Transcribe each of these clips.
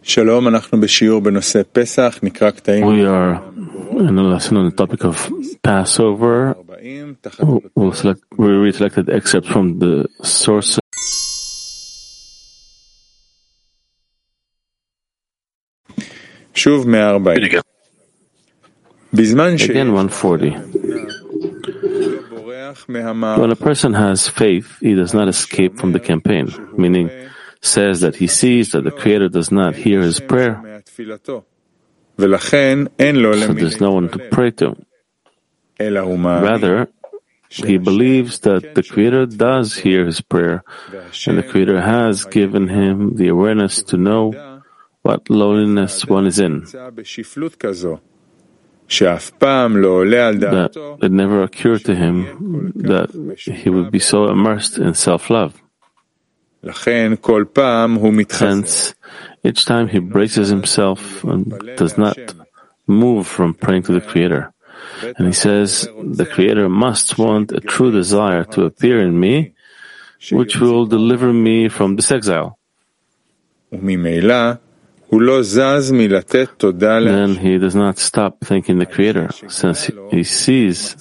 We are in a lesson on the topic of Passover. We read selected excerpts from the source. Again, 140. When a person has faith, he does not escape from the campaign, meaning says that he sees that the Creator does not hear his prayer, so there's no one to pray to. Rather, he believes that the Creator does hear his prayer, and the Creator has given him the awareness to know what lowliness one is in, that it never occurred to him that he would be so immersed in self-love. Hence, each time he braces himself and does not move from praying to the Creator. And he says, the Creator must want a true desire to appear in me, which will deliver me from this exile. Then he does not stop thanking the Creator, since he sees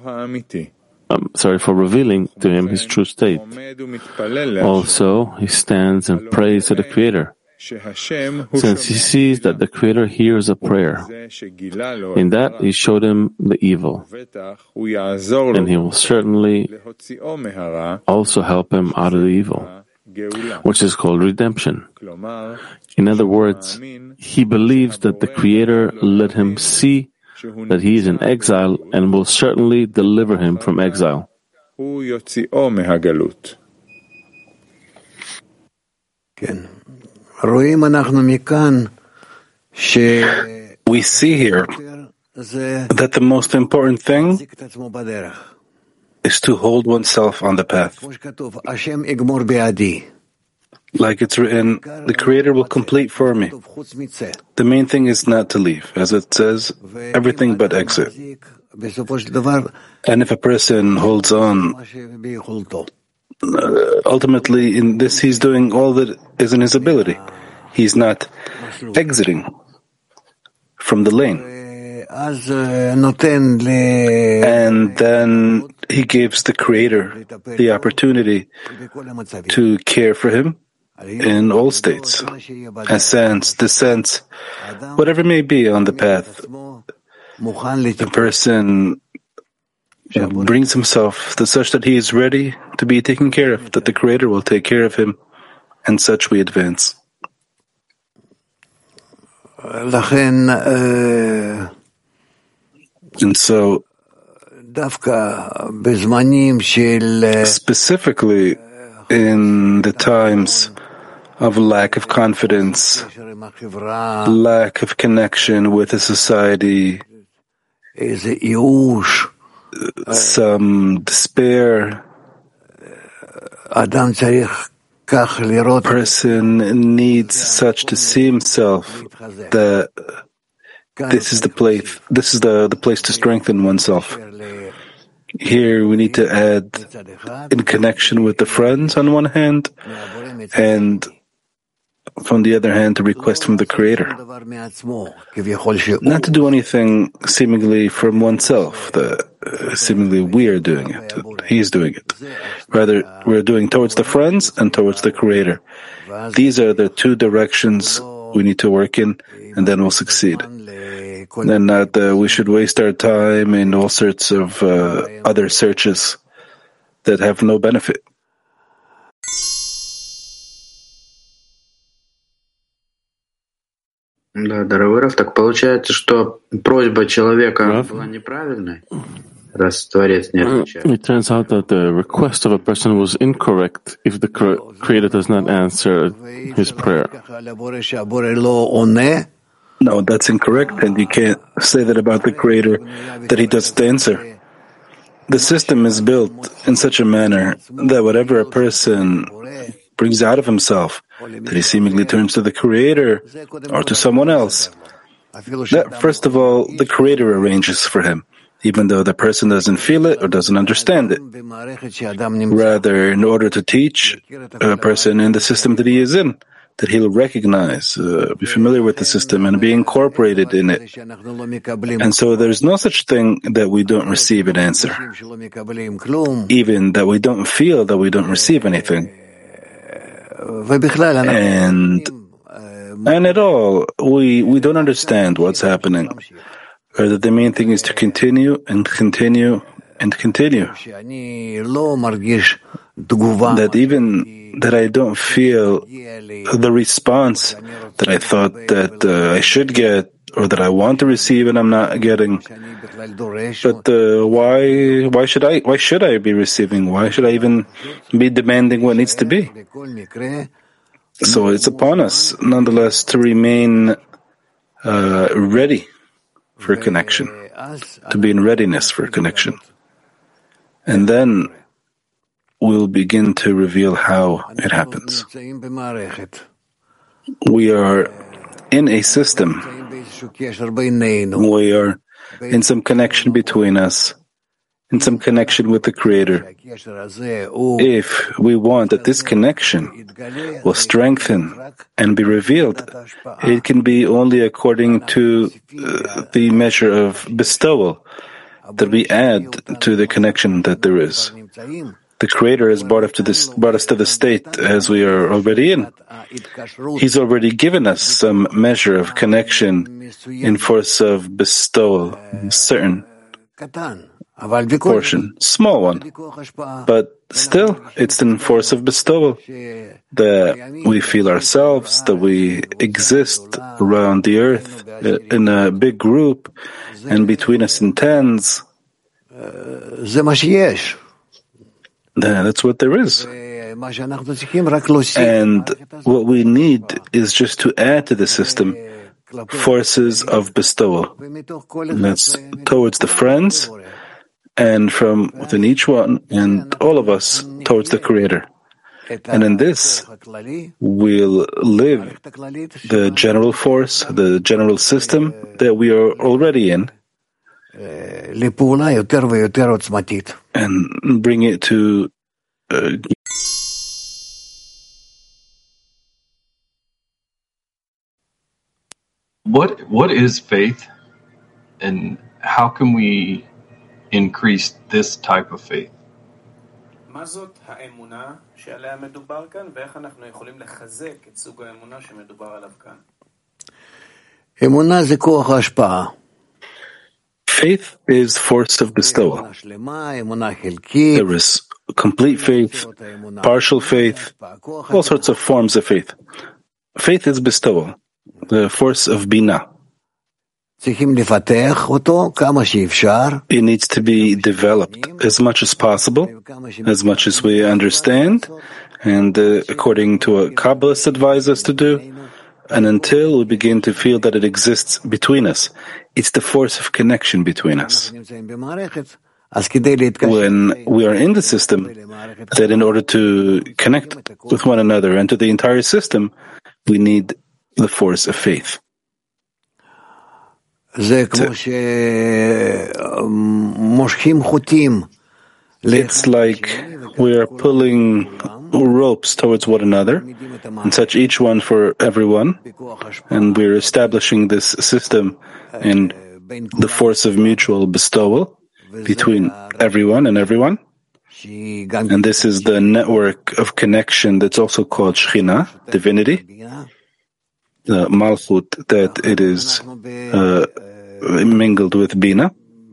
for revealing to him his true state. Also, he stands and prays to the Creator, since he sees that the Creator hears a prayer. In that, he showed him the evil, and he will certainly also help him out of the evil, which is called redemption. In other words, he believes that the Creator let him see that he is in exile and will certainly deliver him from exile. We see here that the most important thing is to hold oneself on the path. Like it's written, the Creator will complete for me. The main thing is not to leave. As it says, everything but exit. And if a person holds on, ultimately in this he's doing all that is in his ability. He's not exiting from the lane. And then he gives the Creator the opportunity to care for him in all states, ascents, descents, whatever may be on the path. The person brings himself to such that he is ready to be taken care of, that the Creator will take care of him, and such we advance. And so, specifically in the times of lack of confidence, lack of connection with a society, some despair, a person needs such to see himself that this is the place to strengthen oneself. Here we need to add in connection with the friends on one hand, and from the other hand to request from the Creator. Not to do anything seemingly from oneself, seemingly we are doing it, He's doing it. Rather, we're doing towards the friends and towards the Creator. These are the two directions we need to work in, and then we'll succeed. And not we should waste our time in all sorts of other searches that have no benefit. Да, дорогой Раф, так получается, что просьба человека была неправильной, раз Творец не отвечает. It turns out that the request of a person was incorrect if the Creator does not answer his prayer. No, that's incorrect, and you can't say that about the Creator, that He doesn't answer. The system is built in such a manner that whatever a person brings out of himself, that he seemingly turns to the Creator or to someone else, that first of all, the Creator arranges for him, even though the person doesn't feel it or doesn't understand it. Rather, in order to teach a person in the system that he is in, that he'll recognize, be familiar with the system, and be incorporated in it. And so there's no such thing that we don't receive an answer, even that we don't feel that we don't receive anything. And at all, we don't understand what's happening, or that the main thing is to continue and continue and continue. That even that I don't feel the response that I thought that I should get, or that I want to receive and I'm not getting. But why should I be receiving? Why should I even be demanding what needs to be? So it's upon us, nonetheless, to remain ready for connection, to be in readiness for connection. And then we'll begin to reveal how it happens. We are in a system. We are in some connection between us, in some connection with the Creator. If we want that this connection will strengthen and be revealed, it can be only according to the measure of bestowal that we add to the connection that there is. The Creator has brought us to the state as we are already in. He's already given us some measure of connection in force of bestowal, certain portion, small one, but still it's in force of bestowal that we feel ourselves, that we exist around the earth in a big group, and between us in tens. That's what there is. And what we need is just to add to the system forces of bestowal. And that's towards the friends, and from within each one, and all of us, towards the Creator. And in this, we'll live the general force, the general system that we are already in, and bring it to What is faith, and how can we increase this type of faith? מה זאת האמונה שעליה מדובר כאן, ואיך אנחנו יכולים לחזק את סוג האמונה שמדובר עליו כאן? אמונה זה כוח ההשפעה. Faith is force of bestowal. There is complete faith, partial faith, all sorts of forms of faith. Faith is bestowal, the force of Bina. It needs to be developed as much as possible, as much as we understand, and according to what Kabbalists advise us to do, and until we begin to feel that it exists between us. It's the force of connection between us. When we are in the system, that in order to connect with one another and to the entire system, we need the force of faith. It's like we are pulling ropes towards one another, and such each one for everyone, and we're establishing this system in the force of mutual bestowal between everyone and everyone. And this is the network of connection that's also called Shekhinah, divinity, the Malchut, that it is mingled with Bina.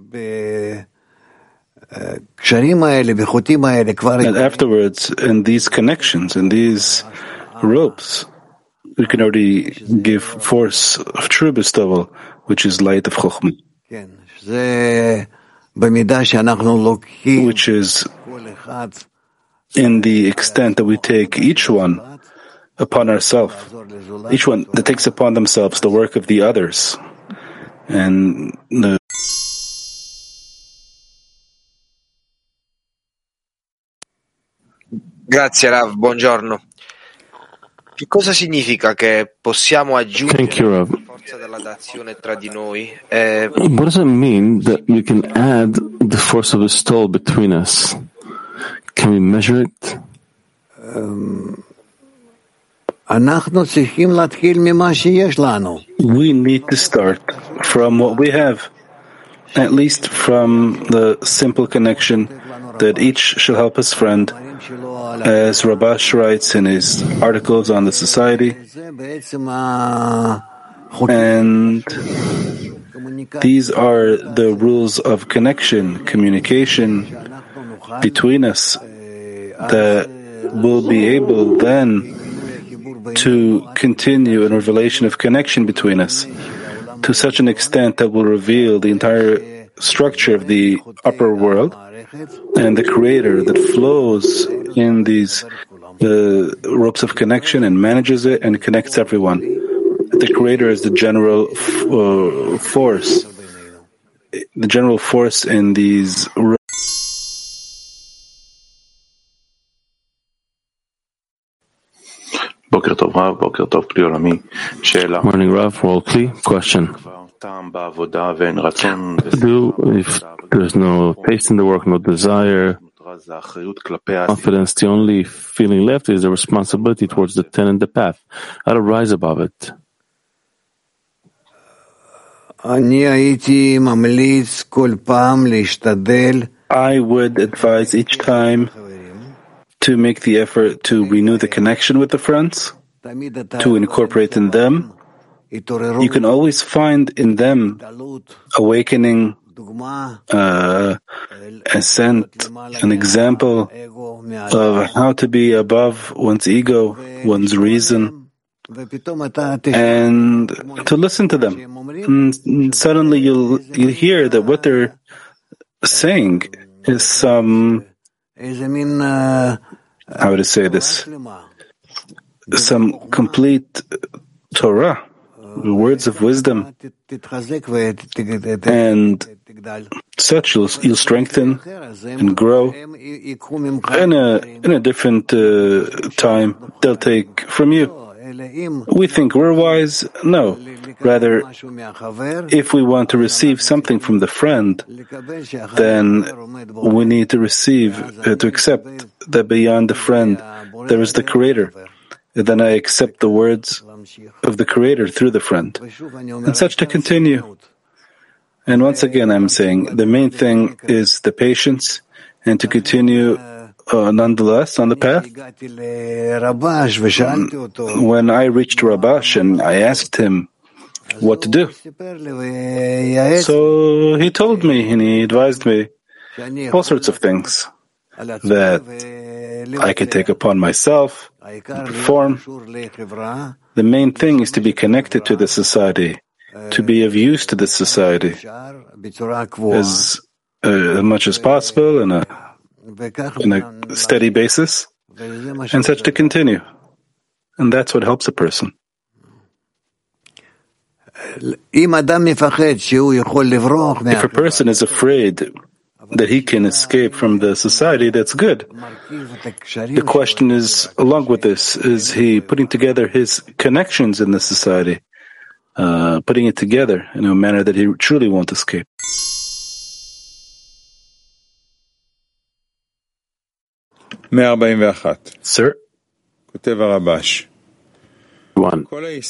And afterwards, in these connections, in these ropes, we can already give force of true bestowal, which is light of Chokhmah, which is in the extent that we take each one upon ourselves, each one that takes upon themselves the work of the others, and the Grazie Rav, buongiorno. Che cosa significa che possiamo aggiungere la forza della dazione tra di noi? What does it mean that we can add the force of bestowal between us? Can we measure it? We need to start from what we have, at least from the simple connection that each shall help his friend, as Rabash writes in his articles on the society. And these are the rules of connection, communication between us, that will be able then to continue in a relation of connection between us to such an extent that will reveal the entire structure of the upper world and the Creator that flows in these ropes of connection and manages it and connects everyone. The Creator is the general force. The general force in these. Morning, Rav. Worldly question. If there's no taste in the work, no desire, confidence, the only feeling left is the responsibility towards the ten and the path. How to rise above it? I would advise each time to make the effort to renew the connection with the friends, to incorporate in them. You can always find in them awakening, ascent, an example of how to be above one's ego, one's reason, and to listen to them. And suddenly you'll hear that what they're saying is some, how would I say this, some complete Torah, words of wisdom, and such you'll strengthen and grow. In a different time, they'll take from you. We think we're wise. No. Rather, if we want to receive something from the friend, then we need to to accept that beyond the friend, there is the Creator. And then I accept the words of the Creator through the friend. And such to continue. And once again, I'm saying the main thing is the patience and to continue nonetheless on the path. When I reached Rabash and I asked him what to do, so he told me and he advised me all sorts of things that I could take upon myself and perform. The main thing is to be connected to the society, to be of use to the society as much as possible in a steady basis, and such to continue. And that's what helps a person. If a person is afraid that he can escape from the society, that's good. The question is, along with this, is he putting together his connections in the society, putting it together in a manner that he truly won't escape? Sir? 1.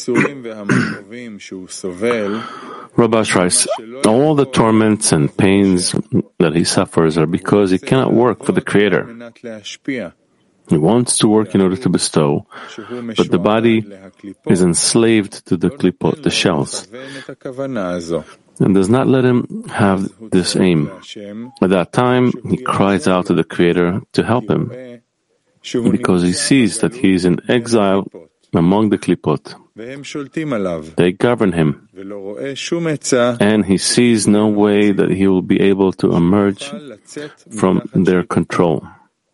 Rabash writes, all the torments and pains that he suffers are because he cannot work for the Creator. He wants to work in order to bestow, but the body is enslaved to the klipot, the shells, and does not let him have this aim. At that time, he cries out to the Creator to help him, because he sees that he is in exile among the klipot. They govern him, and he sees no way that he will be able to emerge from their control.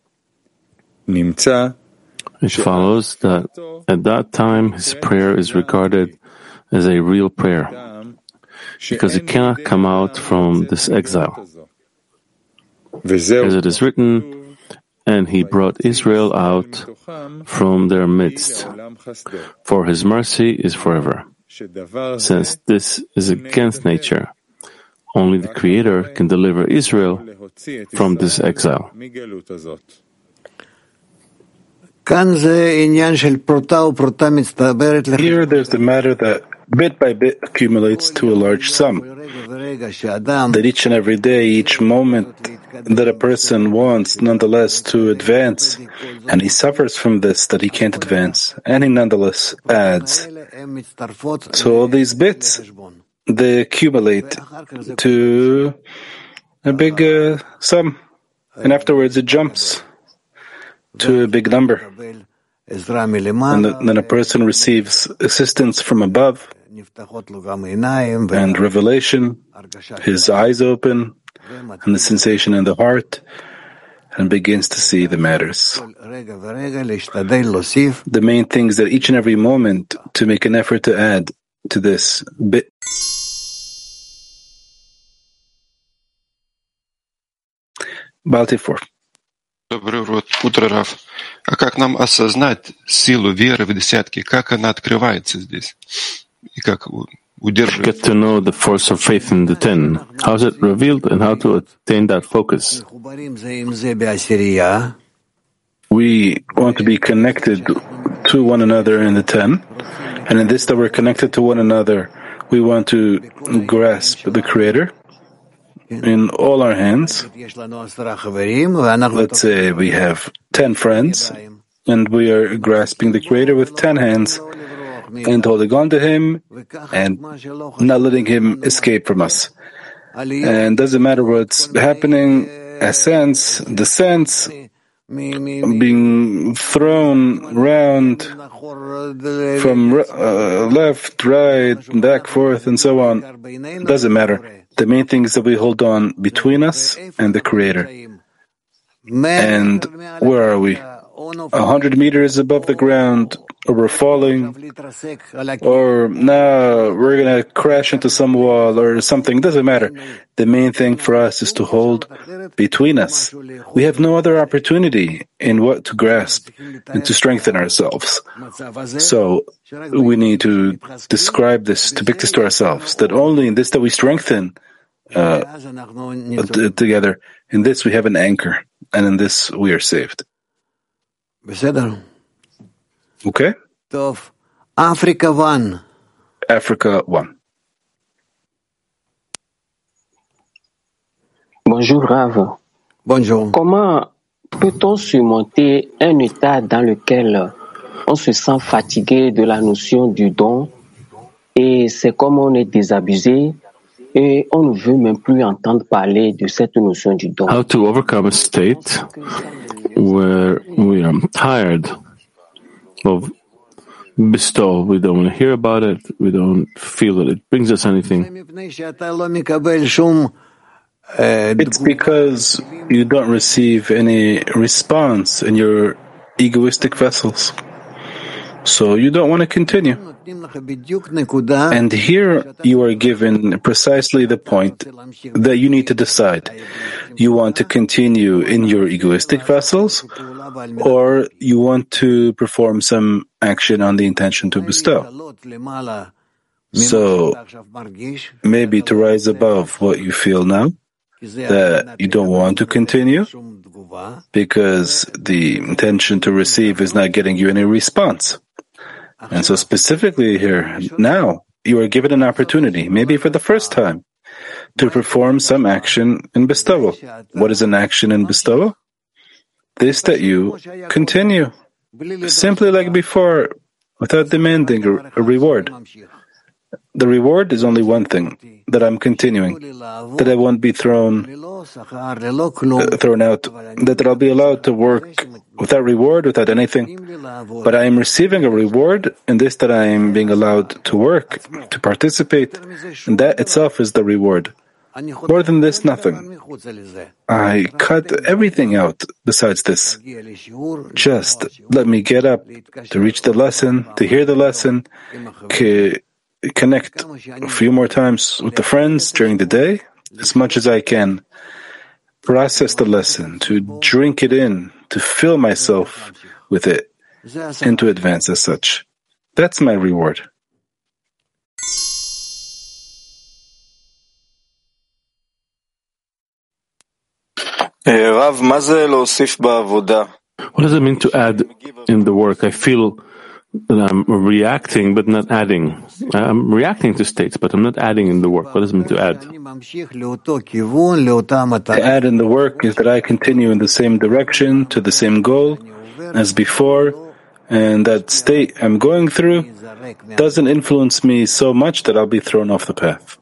It follows that at that time his prayer is regarded as a real prayer, because he cannot come out from this exile. As it is written, and he brought Israel out from their midst, for his mercy is forever. Since this is against nature, only the Creator can deliver Israel from this exile. Here there's the matter that bit by bit accumulates to a large sum. That each and every day, each moment that a person wants nonetheless to advance, and he suffers from this, that he can't advance, and he nonetheless adds. So all these bits, they accumulate to a big sum, and afterwards it jumps to a big number. And then a person receives assistance from above and revelation, his eyes open, and the sensation in the heart, and begins to see the matters. The main thing is that each and every moment to make an effort to add to this bit. Baltifor. Доброе утро, Рав. А как нам осознать силу веры в десятки? Как она открывается здесь? И как удерживать? Get to know the force of faith in the 10. How is it revealed and how to attain that focus? We want to be connected to one another in the 10. And in this that we're connected to one another, we want to grasp the Creator in all our hands. Let's say we have 10 friends, and we are grasping the Creator with 10 hands, and holding on to Him, and not letting Him escape from us. And doesn't matter what's happening, the sense, being thrown round from left, right, back, forth, and so on. Doesn't matter. The main thing is that we hold on between us and the Creator. And where are we? 100 meters above the ground, or we're falling, or now we're going to crash into some wall or something. It doesn't matter. The main thing for us is to hold between us. We have no other opportunity in what to grasp and to strengthen ourselves. So we need to describe this, to pick this to ourselves, that only in this that we strengthen together, in this we have an anchor, and in this we are saved. Okay? Africa 1. Africa 1. Bonjour Rav. Bonjour. Comment peut-on surmonter un état dans lequel on se sent fatigué de la notion du don et c'est comme on est désabusé et on ne veut même plus entendre parler de cette notion du don? How to overcome a state where we are tired of bestow. We don't want to hear about it. We don't feel that it brings us anything. It's because you don't receive any response in your egoistic vessels. So you don't want to continue. And here you are given precisely the point that you need to decide. You want to continue in your egoistic vessels, or you want to perform some action on the intention to bestow. So maybe to rise above what you feel now, that you don't want to continue, because the intention to receive is not getting you any response. And so specifically here, now, you are given an opportunity, maybe for the first time, to perform some action in bestowal. What is an action in bestowal? This that you continue, simply like before, without demanding a reward. The reward is only one thing, that I'm continuing, that I won't be thrown out, that I'll be allowed to work without reward, without anything. But I am receiving a reward in this, that I am being allowed to work, to participate, and that itself is the reward. More than this, nothing. I cut everything out besides this. Just let me get up to reach the lesson, to hear the lesson, connect a few more times with the friends during the day, as much as I can. Process the lesson, to drink it in, to fill myself with it, and to advance as such. That's my reward. Rav, מה זה להוסיף בעבודה? What does it mean to add in the work? I feel that I'm reacting but not adding. I'm reacting to states, but I'm not adding in the work. What does it mean to add? To add in the work is that I continue in the same direction, to the same goal as before, and that state I'm going through doesn't influence me so much that I'll be thrown off the path.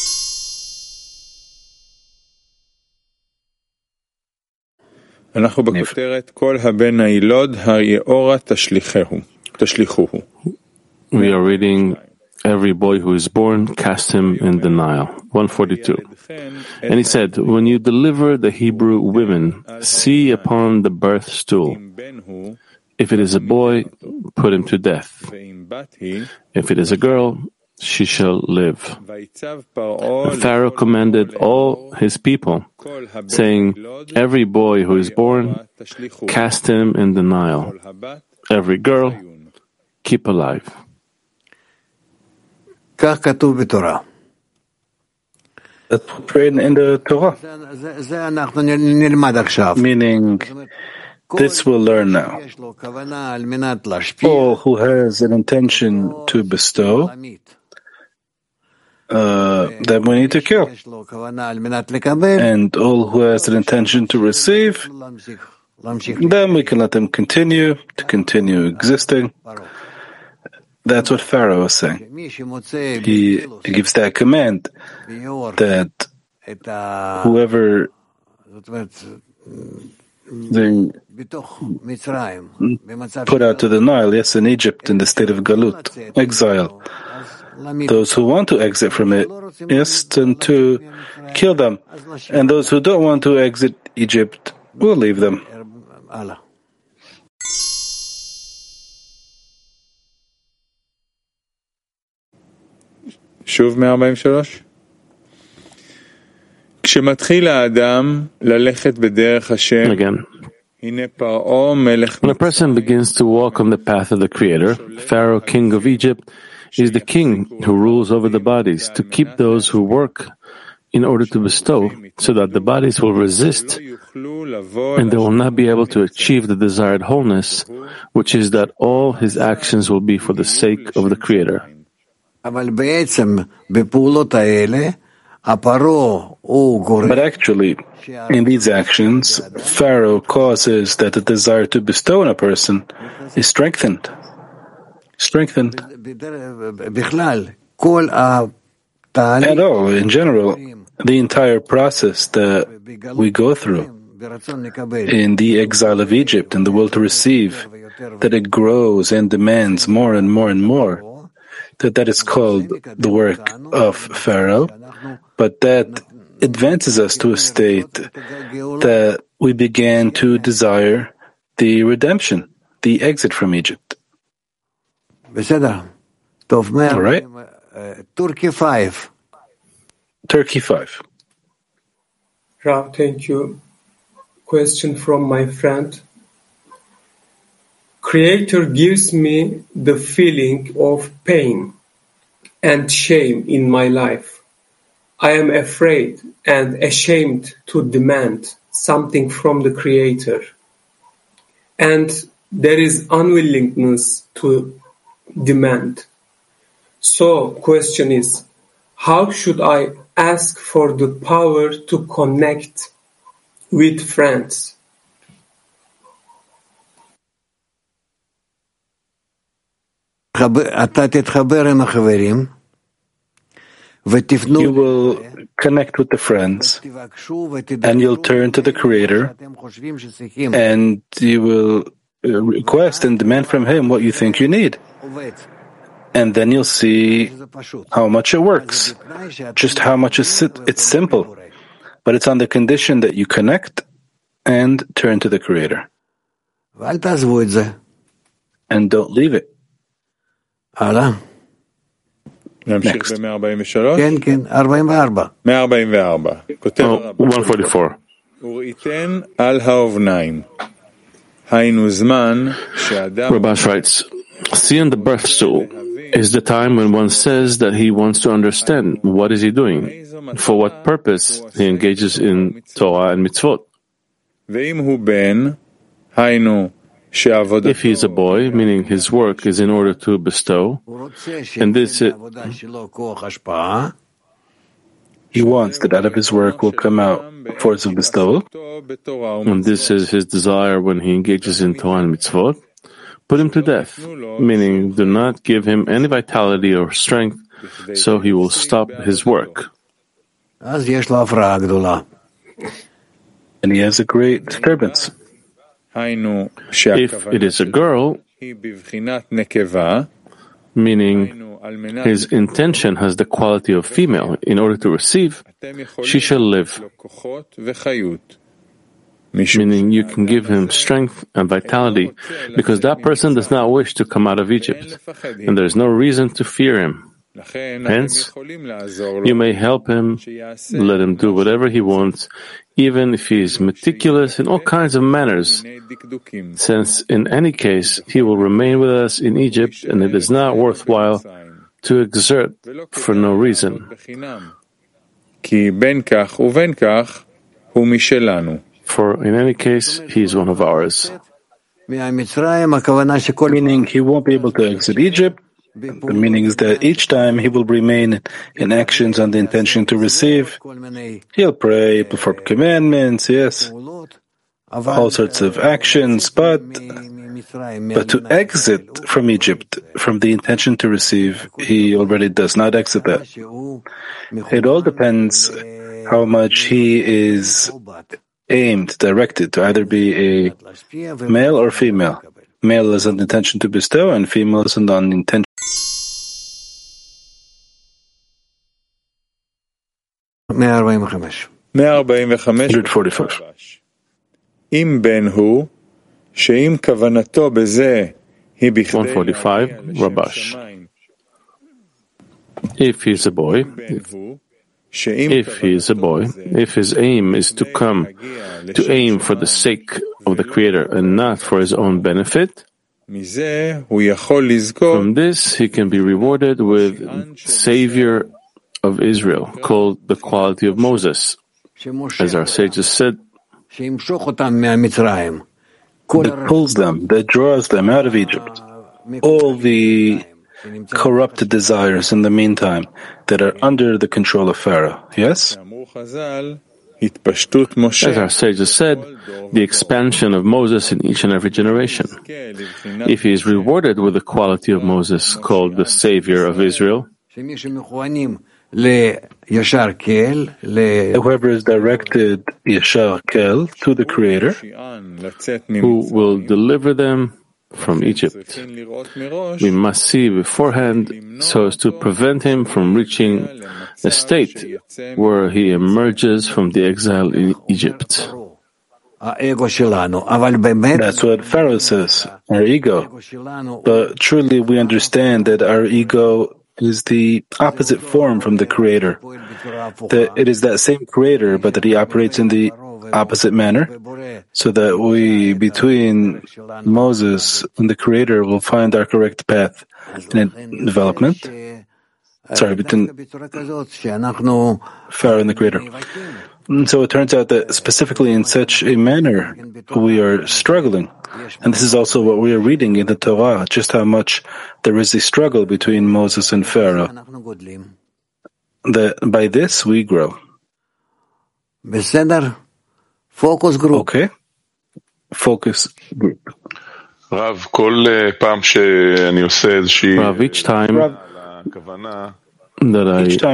We are reading, every boy who is born, cast him in the Nile. 142. And he said, when you deliver the Hebrew women, see upon the birth stool. If it is a boy, put him to death. If it is a girl, she shall live. And Pharaoh commanded all his people, saying, every boy who is born, cast him in the Nile. Every girl, keep alive. That's prayed in the Torah. Meaning, this we'll learn now. All who has an intention to bestow, then we need to kill. And all who has an intention to receive, then we can let them continue existing. That's what Pharaoh is saying. He gives that command that whoever they put out to the Nile, yes, in Egypt, in the state of Galut, exile. Those who want to exit from it, yes, and to kill them. And those who don't want to exit Egypt, we'll leave them. שוב 143. כשמתחיל האדם ללכת בדרך השם, הנה פרעה מלך. When a person begins to walk on the path of the Creator, Pharaoh, king of Egypt, is the king who rules over the bodies to keep those who work in order to bestow, so that the bodies will resist and they will not be able to achieve the desired wholeness, which is that all his actions will be for the sake of the Creator. But actually, in these actions, Pharaoh causes that the desire to bestow on a person is strengthened. At all, in general, the entire process that we go through in the exile of Egypt, in the will to receive, that it grows and demands more and more and more, that is called the work of Pharaoh, but that advances us to a state that we began to desire the redemption, the exit from Egypt. All right. Turkey 5. Rav, thank you. Question from my friend. Creator gives me the feeling of pain and shame in my life. I am afraid and ashamed to demand something from the Creator. And there is unwillingness to demand. So, question is, how should I ask for the power to connect with friends? You will connect with the friends, and you'll turn to the Creator, and you will request and demand from Him what you think you need. And then you'll see how much it works, just how much it's simple. But it's on the condition that you connect and turn to the Creator. And don't leave it. Next. 144. Rabash writes, see on the birth stool is the time when one says that he wants to understand what is he doing, for what purpose he engages in Torah and mitzvot. If he is a boy, meaning his work is in order to bestow, and this he wants that out of his work will come out force of bestowal, and this is his desire when he engages in Torah and mitzvot, put him to death, meaning do not give him any vitality or strength, so he will stop his work. And he has a great disturbance. If it is a girl, meaning his intention has the quality of female, in order to receive, she shall live. Meaning you can give him strength and vitality, because that person does not wish to come out of Egypt, and there is no reason to fear him. Hence, you may help him, let him do whatever he wants, even if he is meticulous in all kinds of manners, since in any case he will remain with us in Egypt, and it is not worthwhile to exert for no reason. For in any case, he is one of ours. Meaning he won't be able to exit Egypt. The meaning is that each time he will remain in actions on the intention to receive. He'll pray, perform commandments, yes, all sorts of actions, but to exit from Egypt, from the intention to receive, he already does not exit that. It all depends how much he is aimed, directed to either be a male or female. Male is an intention to bestow, and female is an intention. 145. 145, Rabash. If he is a boy, if his aim is to aim for the sake of the Creator and not for his own benefit, from this he can be rewarded with Savior of Israel, called the quality of Moses. As our sages said, that pulls them, that draws them out of Egypt. All the corrupted desires in the meantime that are under the control of Pharaoh. Yes? As our sages said, the expansion of Moses in each and every generation. If he is rewarded with the quality of Moses, called the Savior of Israel, whoever is directed Yashar Kel to the Creator, who will deliver them from Egypt, we must see beforehand so as to prevent him from reaching a state where he emerges from the exile in Egypt. That's what Pharaoh says, our ego. But truly we understand that our ego is the opposite form from the Creator. That it is that same Creator, but that He operates in the opposite manner, so that we, between Moses and the Creator, will find our correct path in development. Between Pharaoh and the Creator. And so it turns out that specifically in such a manner we are struggling. And this is also what we are reading in the Torah, just how much there is a struggle between Moses and Pharaoh. That by this we grow. Focus group. Okay. Focus group. Rav, each time that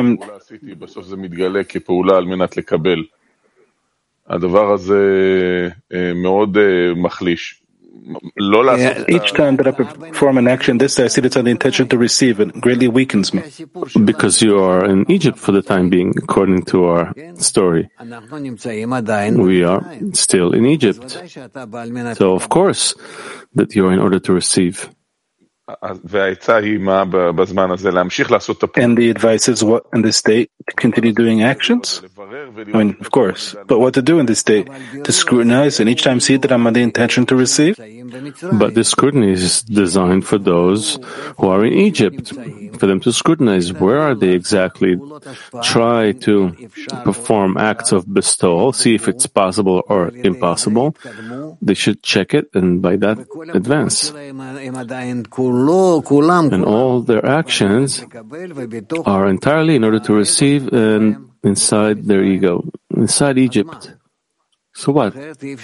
each time that I perform an action, this I see that's on the intention to receive, it greatly weakens me. Because you are in Egypt for the time being, according to our story. We are still in Egypt. So of course that you are in order to receive. And the advice is what in this state? To continue doing actions? I mean, of course. But what to do in this state? To scrutinize and each time see that I'm on the intention to receive? But the scrutiny is designed for those who are in Egypt, for them to scrutinize where are they exactly, try to perform acts of bestowal, see if it's possible or impossible. They should check it and by that advance. And all their actions are entirely in order to receive and inside their ego, inside Egypt. So what?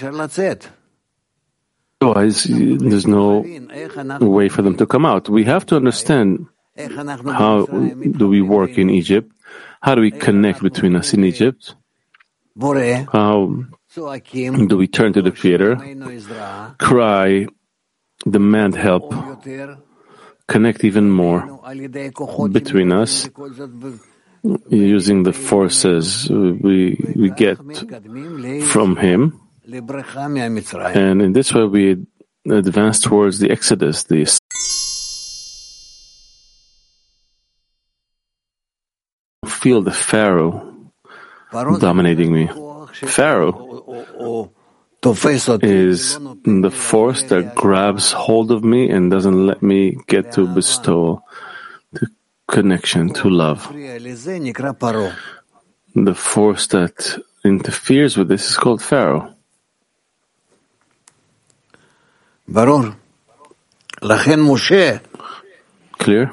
Otherwise, there's no way for them to come out. We have to understand how do we work in Egypt, how do we connect between us in Egypt, how do we turn to the Creator, cry, demand help, connect even more between us, using the forces we get from Him. And in this way we advance towards the Exodus, feel the Pharaoh dominating me. Pharaoh is the force that grabs hold of me and doesn't let me get to bestowal, to connection, to love. The force that interferes with this is called Pharaoh. Clear?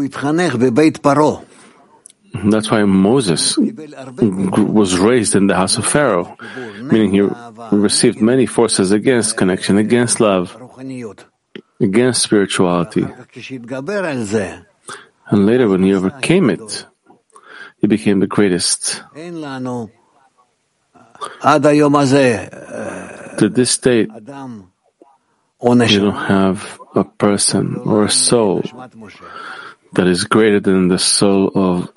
That's why Moses was raised in the house of Pharaoh, meaning he received many forces against connection, against love, against spirituality. And later, when he overcame it, he became the greatest. To this date, you don't have a person or a soul that is greater than the soul of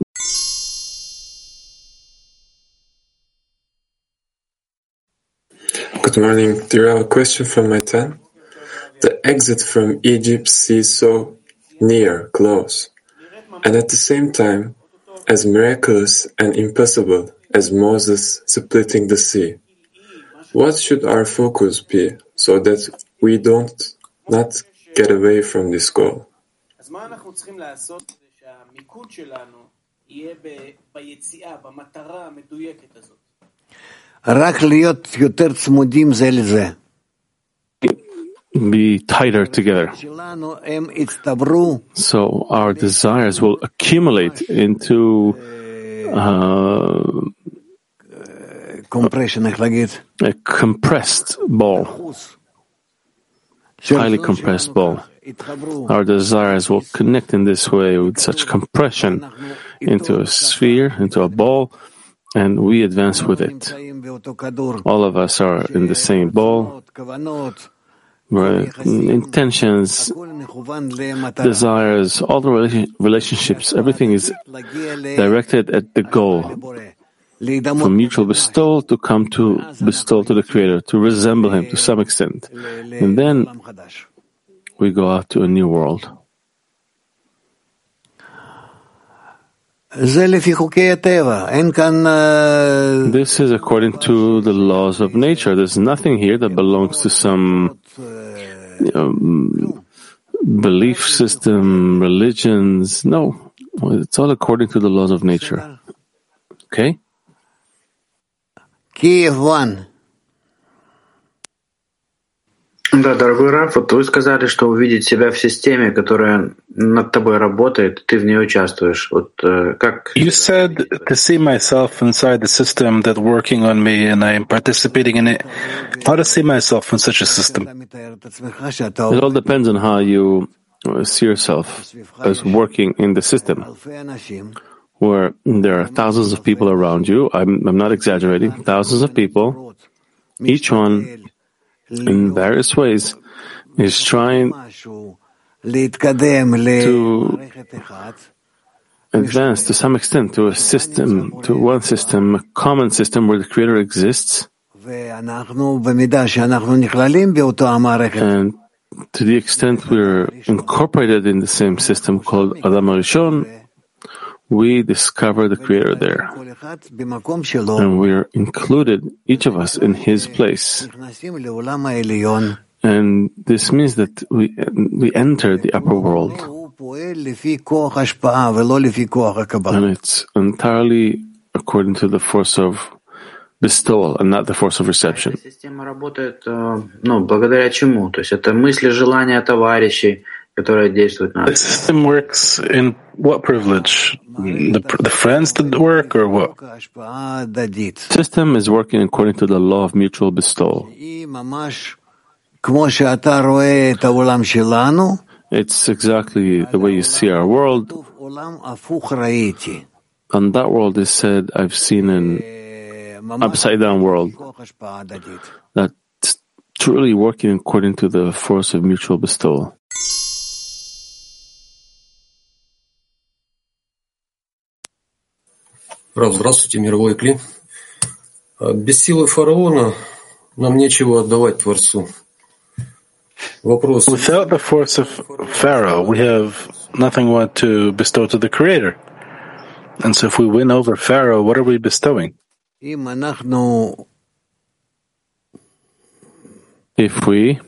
Good morning. Do you have a question from Maitan? The exit from Egypt seems so near, close, and at the same time as miraculous and impossible as Moses splitting the sea. What should our focus be so that we don't not get away from this goal? Be tighter together. So our desires will accumulate into a compressed ball, highly compressed ball. Our desires will connect in this way with such compression into a sphere, into a ball, and we advance with it. All of us are in the same ball. Right. Intentions, desires, all the relationships, everything is directed at the goal. From mutual bestowal to come to bestow to the Creator, to resemble Him to some extent. And then we go out to a new world. This is according to the laws of nature. There's nothing here that belongs to some belief system, religions. No, it's all according to the laws of nature. Okay? Kiev 1. Да, дорогой Раф, вот вы сказали, что увидеть себя в системе, которая над тобой работает, ты в ней участвуешь. Вот как? You said to see myself inside the system that's working on me and I am participating in it. How to see myself in such a system? It all depends on how you see yourself as working in the system, where there are thousands of people around you. I'm not exaggerating. Thousands of people, each one in various ways is trying to advance to some extent to a system, to one system, a common system where the Creator exists. And to the extent we're incorporated in the same system called Adam HaRishon, we discover the Creator there. And we're included, each of us, in His place. And this means that we enter the upper world. And it's entirely according to the force of bestowal and not the force of reception. Система работает, благодаря чему? То есть это мысли, желания товарищей, которые действуют на. The system works in what privilege? The friends that work, or what? The system is working according to the law of mutual bestowal. It's exactly the way you see our world. On that world is said, I've seen an upside-down world that's truly working according to the force of mutual bestowal. Здравствуйте, мировой Кли. Без силы фараона нам нечего отдавать Творцу. Without the force of Pharaoh, we have nothing what to bestow to the Creator. And so if we win over Pharaoh, what are we bestowing? If we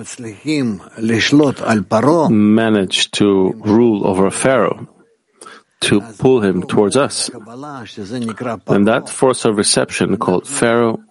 manage to rule over Pharaoh, to pull him towards us, and that force of reception called Pharaoh,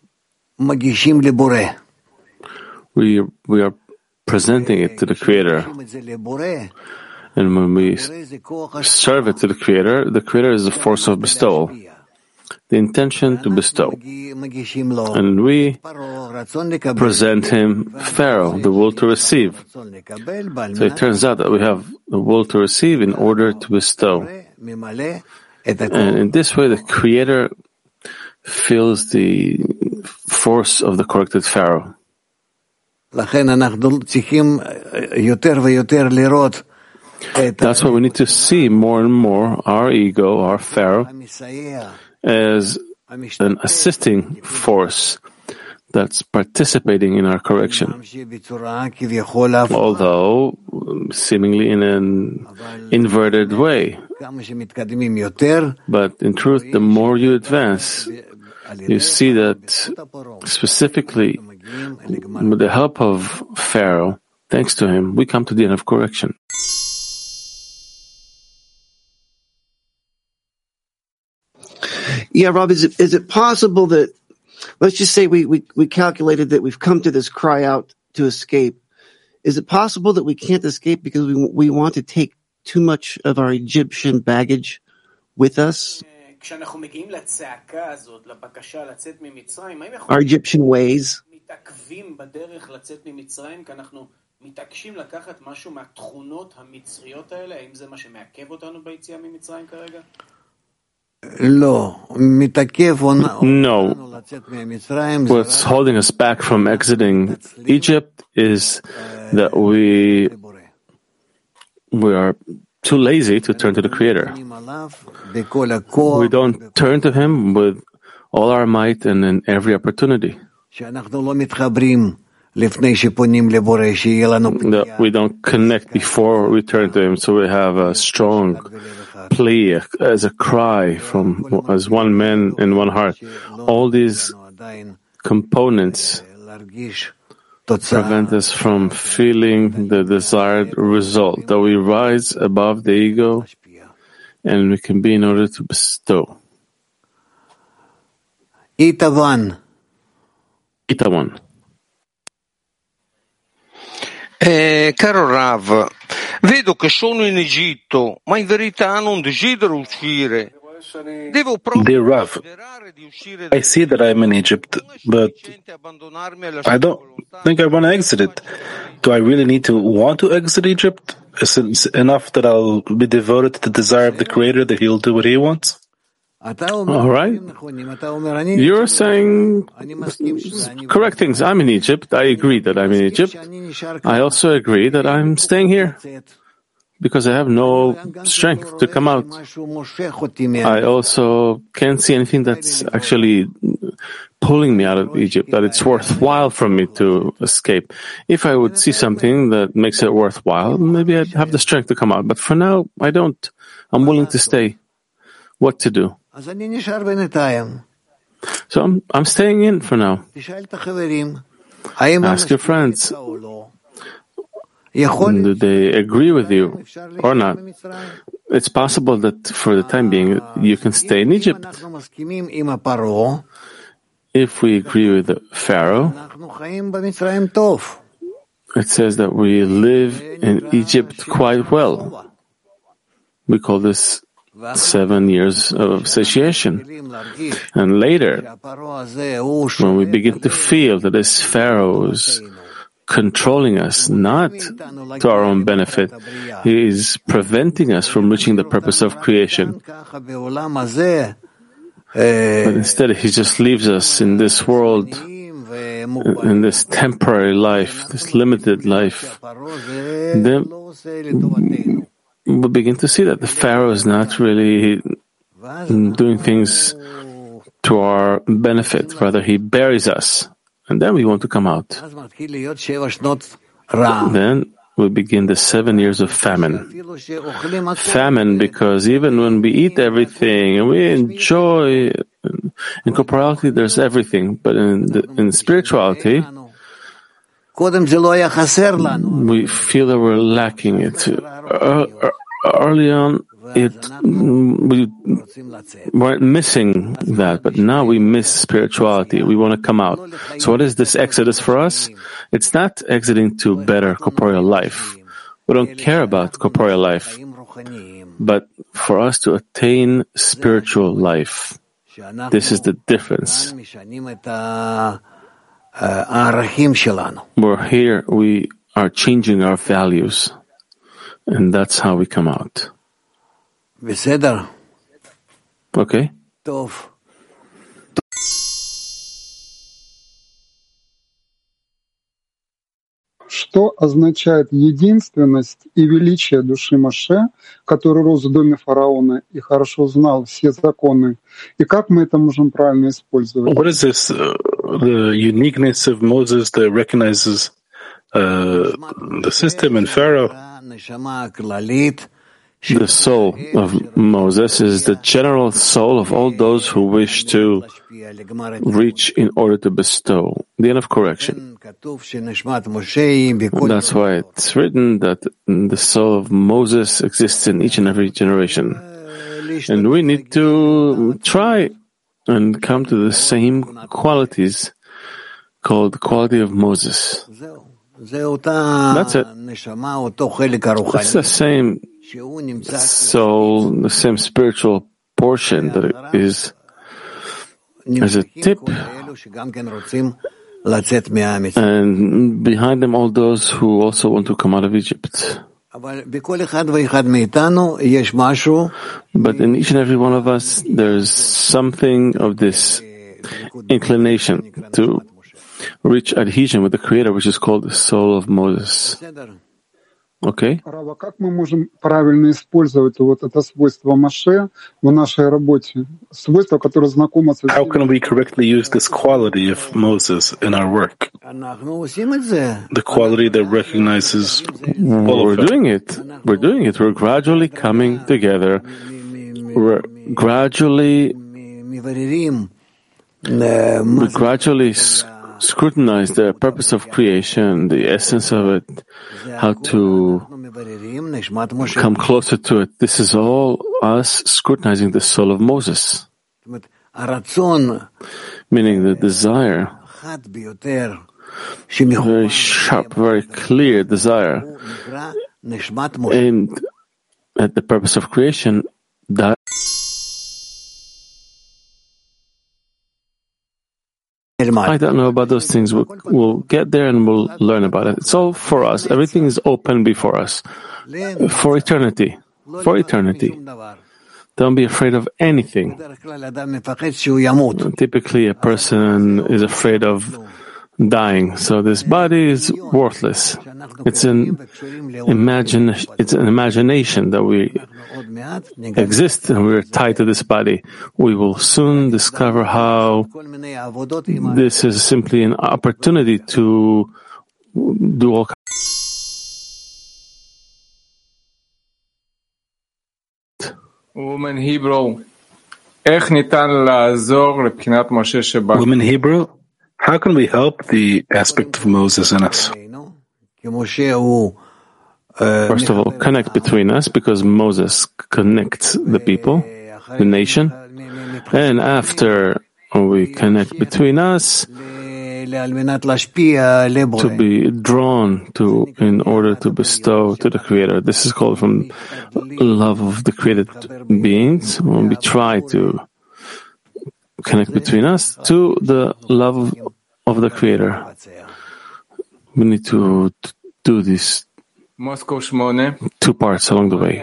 we are presenting it to the Creator. And when we serve it to the Creator is the force of bestowal, the intention to bestow. And we present him Pharaoh, the will to receive. So it turns out that we have the will to receive in order to bestow. And in this way, the Creator feels the force of the corrected Pharaoh. That's why we need to see more and more our ego, our Pharaoh, as an assisting force that's participating in our correction. Although seemingly in an inverted way. But in truth, the more you advance, you see that specifically with the help of Pharaoh, thanks to him, we come to the end of correction. Yeah, Rob, is it possible that, let's just say we calculated that we've come to this cry out to escape. Is it possible that we can't escape because we want to take too much of our Egyptian baggage with us? Our Egyptian ways? מתעקשים לקחת משהו מהתכונות המצריות האלה? האם זה מה שמעכב אותנו ביציאה ממצרים כרגע? No. What's holding us back from exiting Egypt is that we are too lazy to turn to the Creator. We don't turn to Him with all our might and in every opportunity. That we don't connect before we turn to Him, so we have a strong plea as a cry as one man in one heart. All these components prevent us from feeling the desired result, that we rise above the ego and we can be in order to bestow. Itavan. Caro Rav, vedo che sono in Egitto, ma in verità non desidero uscire. Dear Rav, I see that I'm in Egypt, but I don't think I want to exit it. Do I really need to want to exit Egypt? Is it enough that I'll be devoted to the desire of the Creator, that He'll do what He wants? All right. You're saying correct things. I'm in Egypt. I agree that I'm in Egypt. I also agree that I'm staying here. because I have no strength to come out. I also can't see anything that's actually pulling me out of Egypt, that it's worthwhile for me to escape. If I would see something that makes it worthwhile, maybe I'd have the strength to come out. But for now, I don't. I'm willing to stay. What to do? So I'm staying in for now. Ask your friends. Do they agree with you or not? It's possible that for the time being you can stay in Egypt. If we agree with the Pharaoh, it says that we live in Egypt quite well. We call this 7 years of satiation. And later, when we begin to feel that this Pharaoh is controlling us, not to our own benefit, he is preventing us from reaching the purpose of creation. But instead, he just leaves us in this world, in this temporary life, this limited life. Then we'll begin to see that the Pharaoh is not really doing things to our benefit. Rather, he buries us. And then we want to come out. Then we begin the 7 years of famine. Famine because even when we eat everything and we enjoy, in corporality there's everything, but in spirituality, we feel that we're lacking it. Early on, we weren't missing that, but now we miss spirituality. We want to come out. So what is this exodus for us? It's not exiting to better corporeal life. We don't care about corporeal life, but for us to attain spiritual life. This is the difference. We're here, we are changing our values, and that's how we come out. Okay. Что означает единственность и величие души Моше, который рос в доме фараона и хорошо знал все законы, и как мы это можем правильно использовать? What is this, the uniqueness of Moses that recognizes the system in Pharaoh? The soul of Moses is the general soul of all those who wish to reach in order to bestow. The end of correction. That's why it's written that the soul of Moses exists in each and every generation. And we need to try and come to the same qualities called the quality of Moses. That's it. It's the same soul, the same spiritual portion that is as a tip, and behind them all those who also want to come out of Egypt. But in each and every one of us, there's something of this inclination to reach adhesion with the Creator, which is called the soul of Moses. Okay? Рава, как мы можем правильно использовать вот это свойство Моше в нашей работе? Свойство, которое знакомо со... How can we correctly use this quality of Moses in our work? The quality that recognizes We're doing it. We're doing it. We're gradually coming together. We're gradually scrutinize the purpose of creation, the essence of it, how to come closer to it. This is all us scrutinizing the soul of Moses, meaning the desire, very sharp, very clear desire aimed at the purpose of creation. That I don't know about those things. We'll get there and we'll learn about it. It's all for us. Everything is open before us. For eternity. For eternity. Don't be afraid of anything. Typically, a person is afraid of dying. So this body is worthless. It's an imagination that we exist and we're tied to this body. We will soon discover how this is simply an opportunity to do all kinds. Women Hebrew, how can we help the aspect of Moses in us? First of all, connect between us, because Moses connects the people, the nation. And after we connect between us, to be drawn to, in order to bestow to the Creator. This is called from love of the created beings. When we try to connect between us to the love of the Creator, we need to do these 2 parts along the way.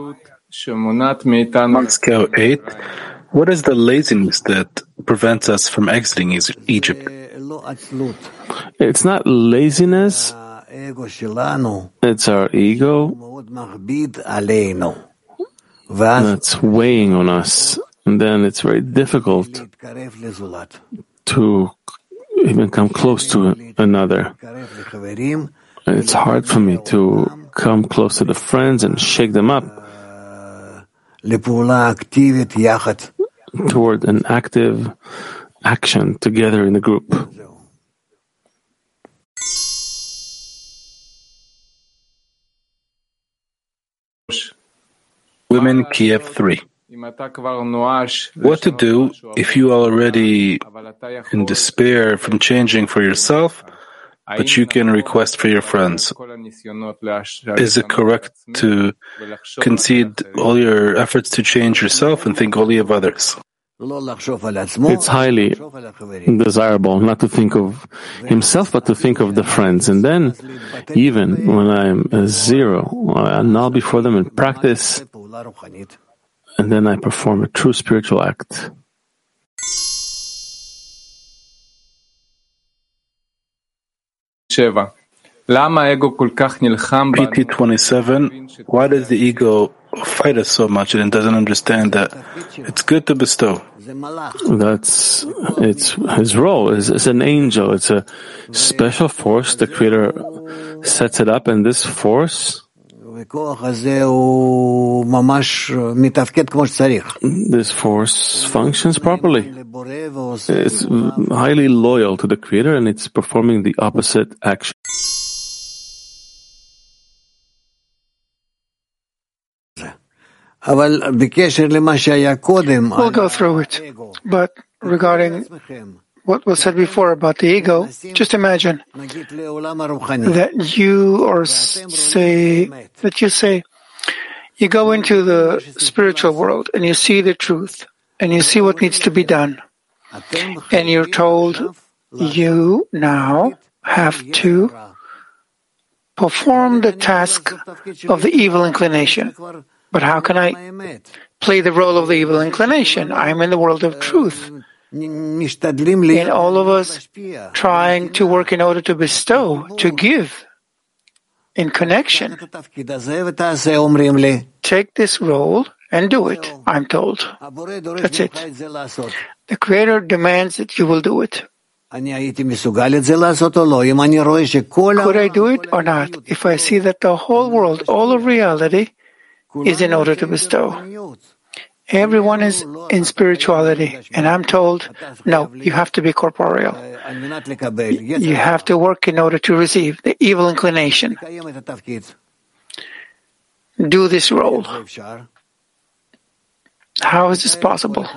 Moscow 8. What is the laziness that prevents us from exiting Egypt? It's not laziness, it's our ego that's weighing on us. And then it's very difficult to even come close to another. And it's hard for me to come close to the friends and shake them up toward an active action together in the group. Women Kiev 3. What to do if you are already in despair from changing for yourself, but you can request for your friends? Is it correct to concede all your efforts to change yourself and think only of others? It's highly desirable not to think of himself, but to think of the friends. And then, even when I'm a 0, I kneel before them and practice, and then I perform a true spiritual act. PT 27. Why does the ego fight us so much and doesn't understand that it's good to bestow? That's his role. It's an angel. It's a special force. The Creator sets it up, and this force, this force functions properly. It's highly loyal to the Creator, and it's performing the opposite action. We'll go through it. But regarding what was said before about the ego, just imagine that you say, you go into the spiritual world and you see the truth and you see what needs to be done. And you're told you now have to perform the task of the evil inclination. But how can I play the role of the evil inclination? I'm in the world of truth. And all of us trying to work in order to bestow, to give, in connection. Take this role and do it, I'm told. That's it. The Creator demands that you will do it. Could I do it or not if I see that the whole world, all of reality, is in order to bestow? Everyone is in spirituality, and I'm told, no, you have to be corporeal. You have to work in order to receive the evil inclination. Do this role. How is this possible?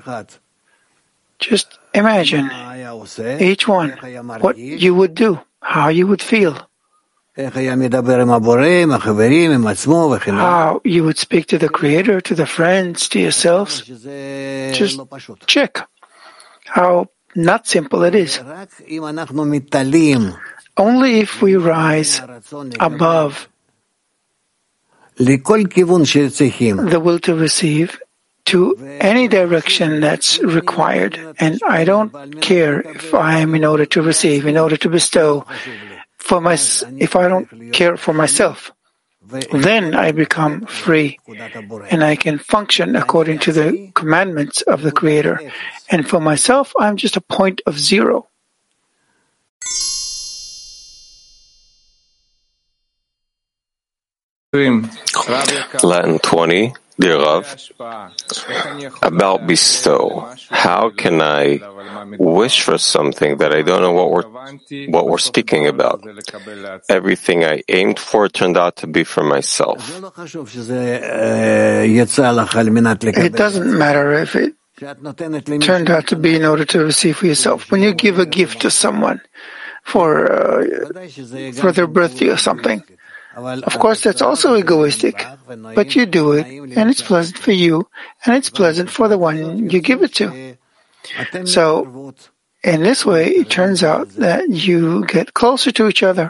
Just imagine, each one, what you would do, how you would feel. How you would speak to the Creator, to the friends, to yourselves. Just check how not simple it is. Only if we rise above the will to receive to any direction that's required. And I don't care if I am in order to receive, in order to bestow. If I don't care for myself, then I become free and I can function according to the commandments of the Creator. And for myself, I'm just a point of zero. Latin 20, dear Rav, about bestow. How can I wish for something that I don't know what we're speaking about? Everything I aimed for turned out to be for myself. It doesn't matter if it turned out to be in order to receive for yourself. When you give a gift to someone for their birthday or something, of course, that's also egoistic, but you do it, and it's pleasant for you, and it's pleasant for the one you give it to. So, in this way, it turns out that you get closer to each other.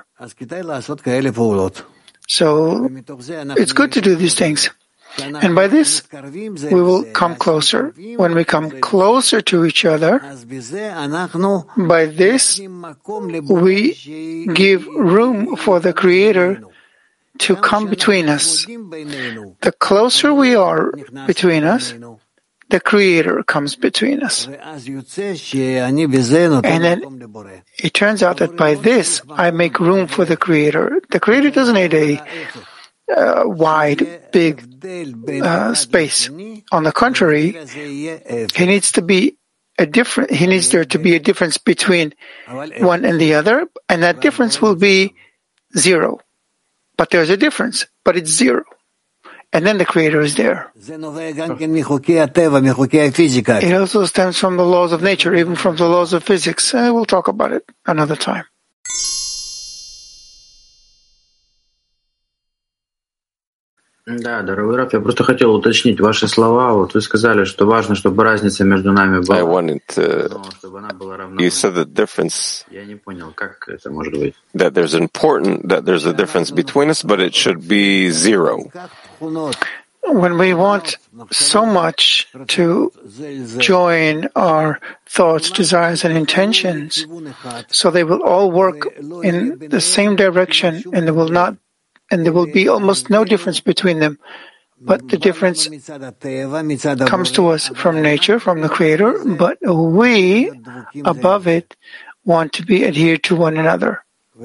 So, it's good to do these things. And by this, we will come closer. When we come closer to each other, by this, we give room for the Creator to come between us. The closer we are between us, the Creator comes between us. And then it turns out that by this, I make room for the Creator. The Creator doesn't need a wide, big space. On the contrary, he needs there to be a difference between one and the other, and that difference will be zero. But there's a difference, but it's zero. And then the Creator is there. It also stems from the laws of nature, even from the laws of physics. We'll talk about it another time. Да, дорогой Раф, я просто хотел уточнить ваши слова. Вот вы сказали, что важно, чтобы разница между нами была. You said the difference. Я не понял, как это может быть. That there's a difference between us, but it should be zero. When we want so much to join our thoughts, desires, and intentions, so they will all work in the same direction, and there will be almost no difference between them. But the difference comes to us from nature, from the Creator, but we, above it, want to be adhered to one another.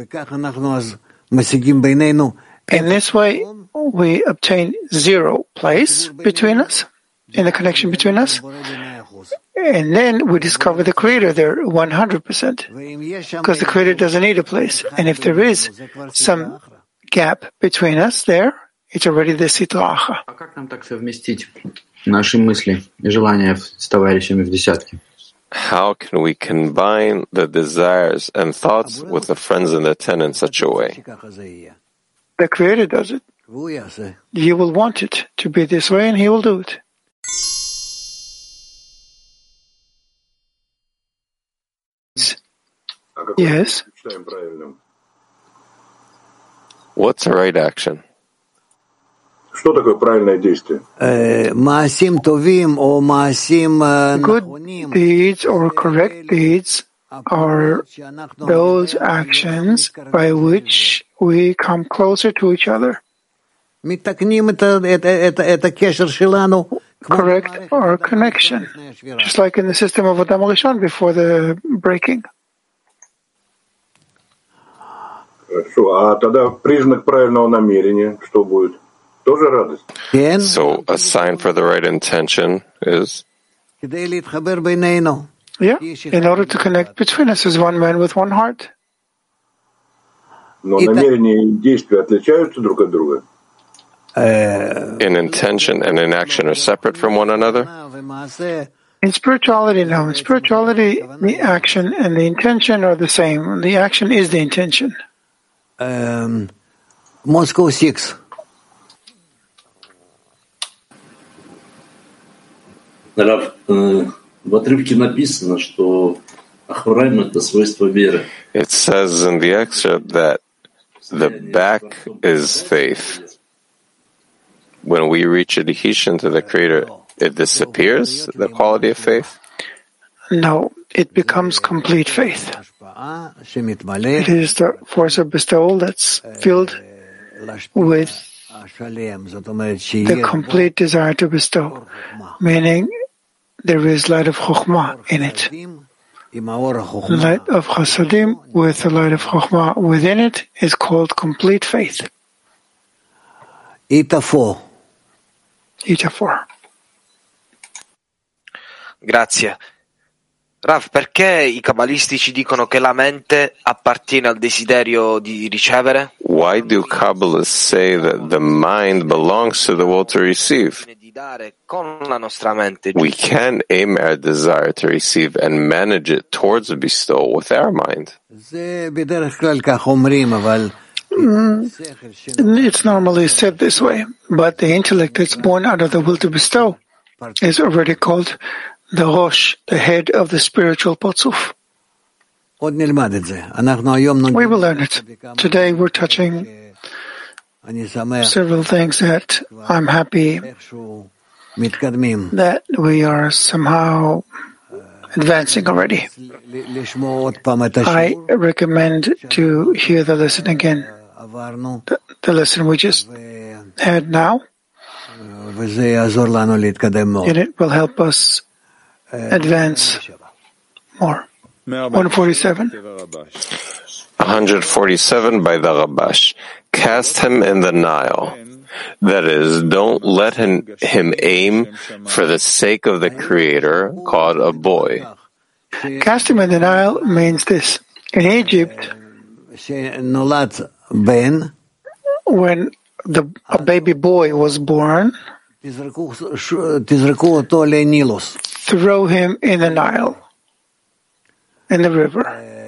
In this way, we obtain zero place between us, in the connection between us, and then we discover the Creator there 100%, because the Creator doesn't need a place. And if there is some gap between us there, it's already the Sitra Achra. А как нам так совместить наши мысли и желания с товарищами в десятке? How can we combine the desires and thoughts with the friends in the ten in such a way? The Creator does it. You will want it to be this way, and He will do it. Yes. What's the right action? Что такое правильное действие? Good deeds or correct deeds are those actions by which we come closer to each other. Correct our connection, just like in the system of Adam Rishon before the breaking. Хорошо, а тогда признак правильного намерения что будет? Тоже радость? So a sign for the right intention is? Yeah, in order to connect between us as one man with one heart. Но намерения и действия отличаются друг от друга? In intention and in action are separate from one another? In spirituality, no. In spirituality, the action and the intention are the same. The action is the intention. Moscow 6. Рав, в отрывке написано, что Ахраим — это свойство веры. It says in the excerpt that the back is faith. When we reach adhesion to the Creator, it disappears, the quality of faith? No, it becomes complete faith. It is the force of bestowal that's filled with the complete desire to bestow, meaning there is light of Chokhmah in it. Light of Chasadim with the light of Chokhmah within it is called complete faith. Ita 4. Grazie. Rav, perché i cabalistici dicono che la mente appartiene al desiderio di ricevere? Why do Kabbalists say that the mind belongs to the will to receive? We can aim our desire to receive and manage it towards the bestowal with our mind. It's normally said this way, but the intellect that's born out of the will to bestow is already called the Rosh, the head of the spiritual Patzuf. We will learn it. Today we're touching several things that I'm happy that we are somehow advancing already. I recommend to hear the lesson again, the lesson we just had now, and it will help us advance more. 147. 147 by the Rabash. Cast him in the Nile. That is, don't let him aim for the sake of the Creator, called a boy. Cast him in the Nile means this. In Egypt, when a baby boy was born, throw him in the Nile, in the river,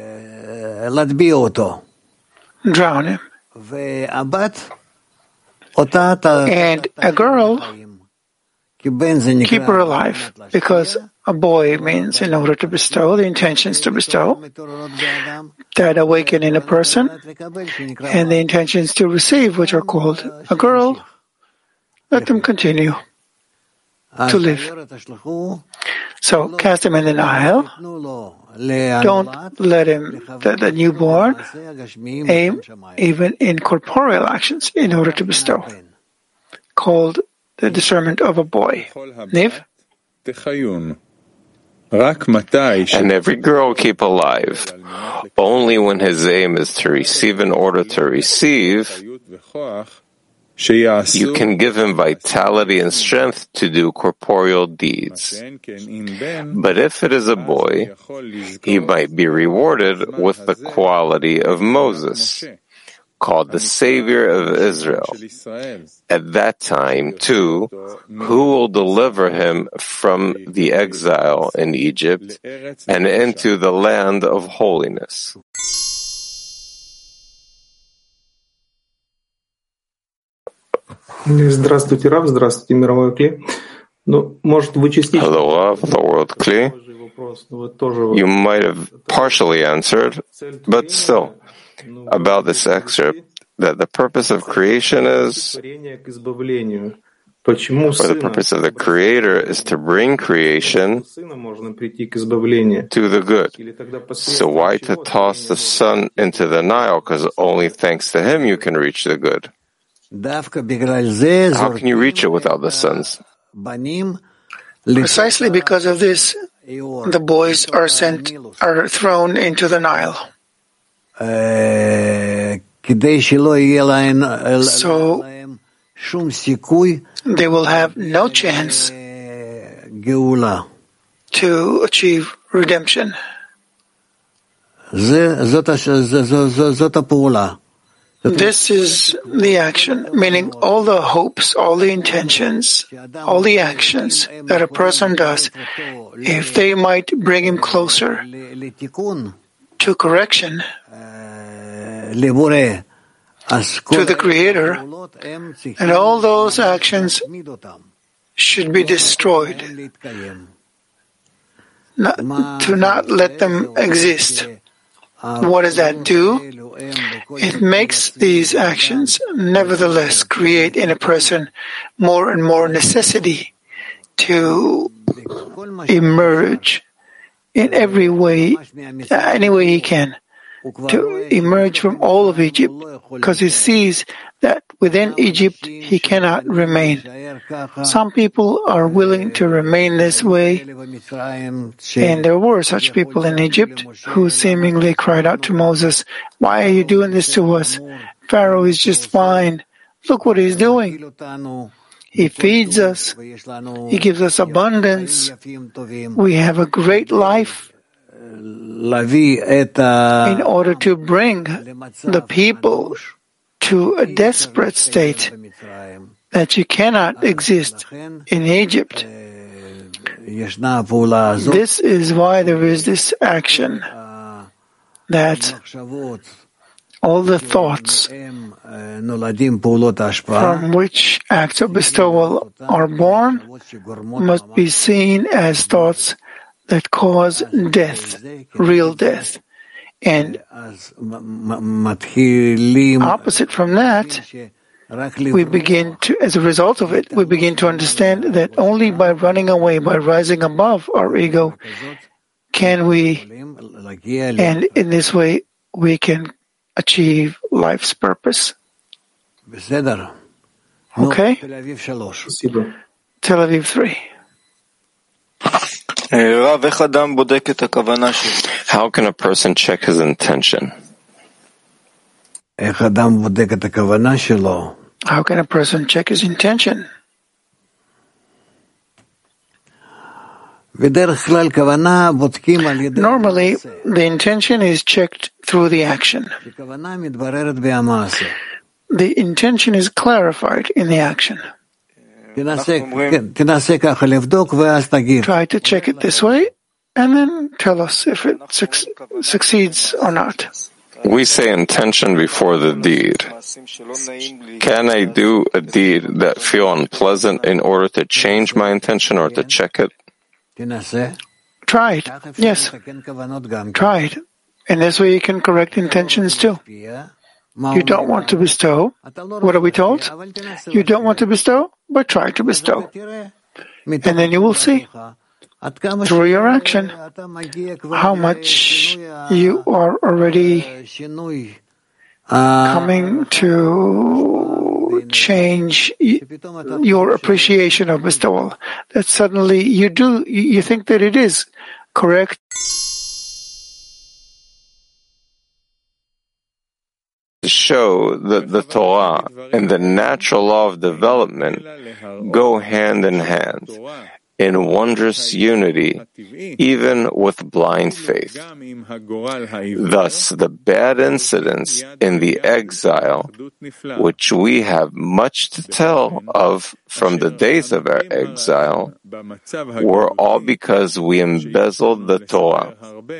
drown him. And a girl, keep her alive, because a boy means in order to bestow, the intentions to bestow, that awaken in a person, and the intentions to receive, which are called a girl, let them continue to live. So cast him in the Nile. Don't let him, the newborn, aim even in corporeal actions in order to bestow, called the discernment of a boy. Niv? And every girl keep alive, only when his aim is to receive in order to receive. You can give him vitality and strength to do corporeal deeds. But if it is a boy, he might be rewarded with the quality of Moses, called the Savior of Israel. At that time, too, who will deliver him from the exile in Egypt and into the land of holiness. Здравствуйте, Рав, здравствуйте, мировой Кли. Ну, может, вы частично... Hello, Rav, the world Kli. You might have partially answered, but still, about this excerpt, that the purpose of creation is, or the purpose of the Creator is to bring creation to the good. So why to toss the son into the Nile? Because only thanks to him you can reach the good. How can you reach it without the sons? Precisely because of this, the boys are thrown into the Nile. So they will have no chance to achieve redemption. This is the action, meaning all the hopes, all the intentions, all the actions that a person does, if they might bring him closer to correction, to the Creator, and all those actions should be destroyed, to not let them exist. What does that do? It makes these actions nevertheless create in a person more and more necessity, to emerge in every way, any way he can, to emerge from all of Egypt, because he sees that within Egypt he cannot remain. Some people are willing to remain this way, and there were such people in Egypt who seemingly cried out to Moses, "Why are you doing this to us? Pharaoh is just fine. Look what he's doing. He feeds us. He gives us abundance. We have a great life." In order to bring the people to a desperate state that you cannot exist in Egypt. This is why there is this action, that all the thoughts from which acts of bestowal are born must be seen as thoughts that cause death, real death. And opposite from that, we begin to, as a result of it, we begin to understand that only by running away, by rising above our ego, can we, and in this way, we can achieve life's purpose. Okay? Tel Aviv 3. How can a person check his intention? How can a person check his intention? Normally, the intention is checked through the action. The intention is clarified in the action. Try to check it this way, and then tell us if it succeeds or not. We say intention before the deed. Can I do a deed that feel unpleasant in order to change my intention or to check it? Try it. Yes. Try it. And this way you can correct intentions too. You don't want to bestow. What are we told? You don't want to bestow, but try to bestow. And then you will see, through your action, how much you are already coming to change your appreciation of bestowal. That suddenly you think that it is correct. To show that the Torah and the natural law of development go hand in hand in wondrous unity, even with blind faith. Thus, the bad incidents in the exile, which we have much to tell of from the days of our exile, were all because we embezzled the Torah.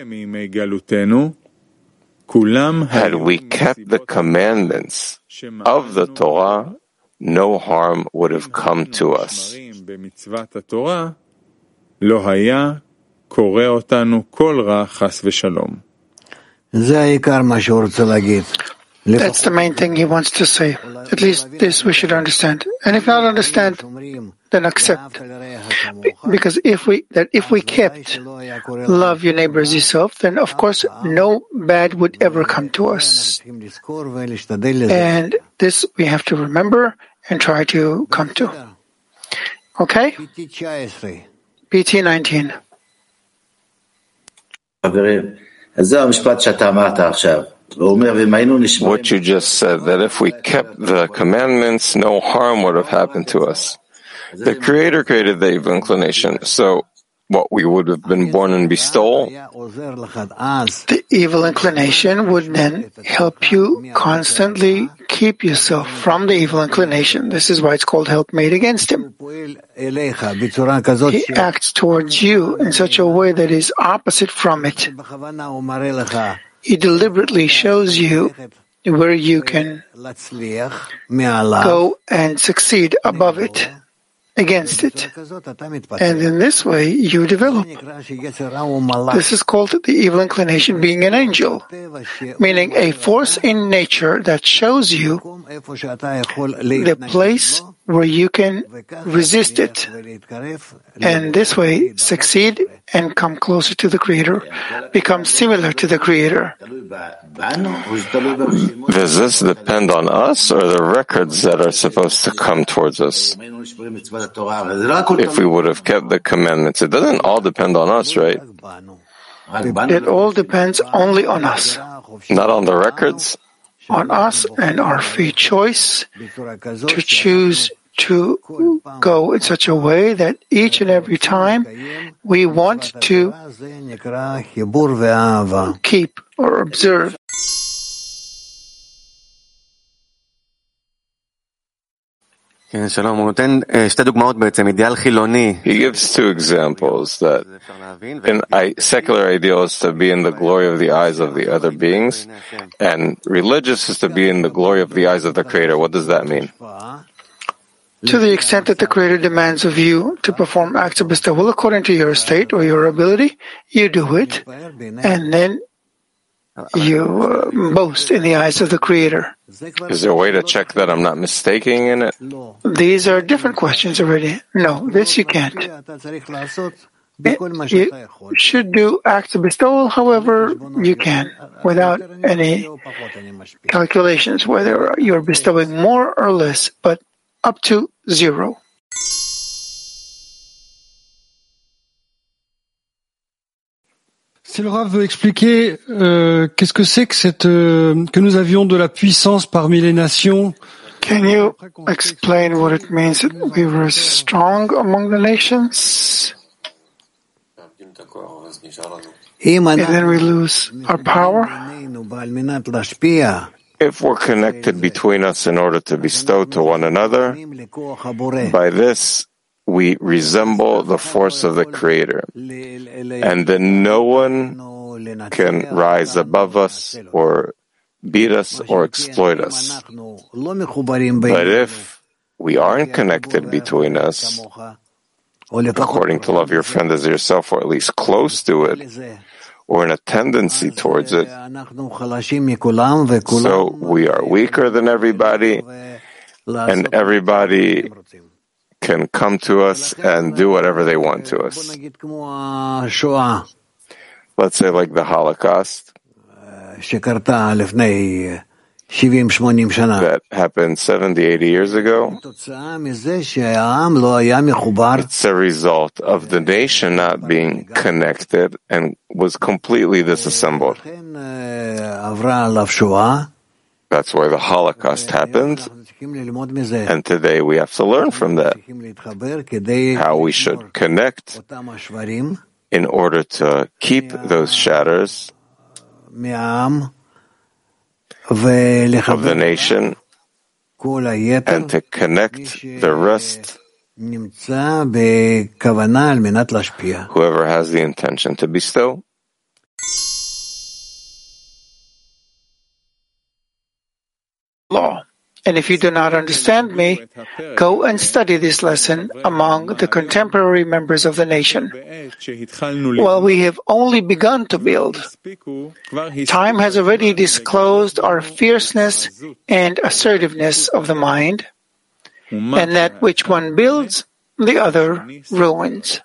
Had we kept the commandments of the Torah, no harm would have come to us. That's the main thing he wants to say. At least this we should understand. And if not understand, then accept. Because if we kept love your neighbor as yourself, then of course no bad would ever come to us. And this we have to remember and try to come to. Okay? PT 19. What you just said, that if we kept the commandments, no harm would have happened to us. The Creator created the evil inclination, so what, we would have been born in bestowal? The evil inclination would then help you constantly keep yourself from the evil inclination. This is why it's called helpmate against him. He acts towards you in such a way that is opposite from it. He deliberately shows you where you can go and succeed above it, against it. And in this way, you develop. This is called the evil inclination being an angel, meaning a force in nature that shows you the place where you can resist it, and this way succeed and come closer to the Creator, become similar to the Creator. Does this depend on us or the records that are supposed to come towards us? If we would have kept the commandments, it doesn't all depend on us, right? It all depends only on us. Not on the records? On us and our free choice to choose to go in such a way that each and every time we want to keep or observe. He gives two examples that in secular ideal is to be in the glory of the eyes of the other beings, and religious is to be in the glory of the eyes of the Creator. What does that mean? To the extent that the Creator demands of you to perform acts of bestowal according to your state or your ability, you do it, and then you boast in the eyes of the Creator. Is there a way to check that I'm not mistaking in it? These are different questions already. No, this you can't. You should do acts of bestowal, however you can, without any calculations, whether you're bestowing more or less, but up to 0. Si le Rav veut expliquer qu'est-ce que c'est que cette que nous avions de la puissance parmi les nations. Can you explain what it means that we were strong among the nations? And then we lose our power? If we're connected between us in order to bestow to one another, by this we resemble the force of the Creator, and then no one can rise above us or beat us or exploit us. But if we aren't connected between us, according to love your friend as yourself, or at least close to it, or in a tendency towards it, so we are weaker than everybody, and everybody can come to us and do whatever they want to us. Let's say like the Holocaust that happened 70, 80 years ago. It's a result of the nation not being connected and was completely disassembled. That's why the Holocaust happened. And today we have to learn from that how we should connect in order to keep those shatters of the nation and to connect the rest, whoever has the intention to bestow. Law. And if you do not understand me, go and study this lesson among the contemporary members of the nation. While we have only begun to build, time has already disclosed our fierceness and assertiveness of the mind, and that which one builds, the other ruins.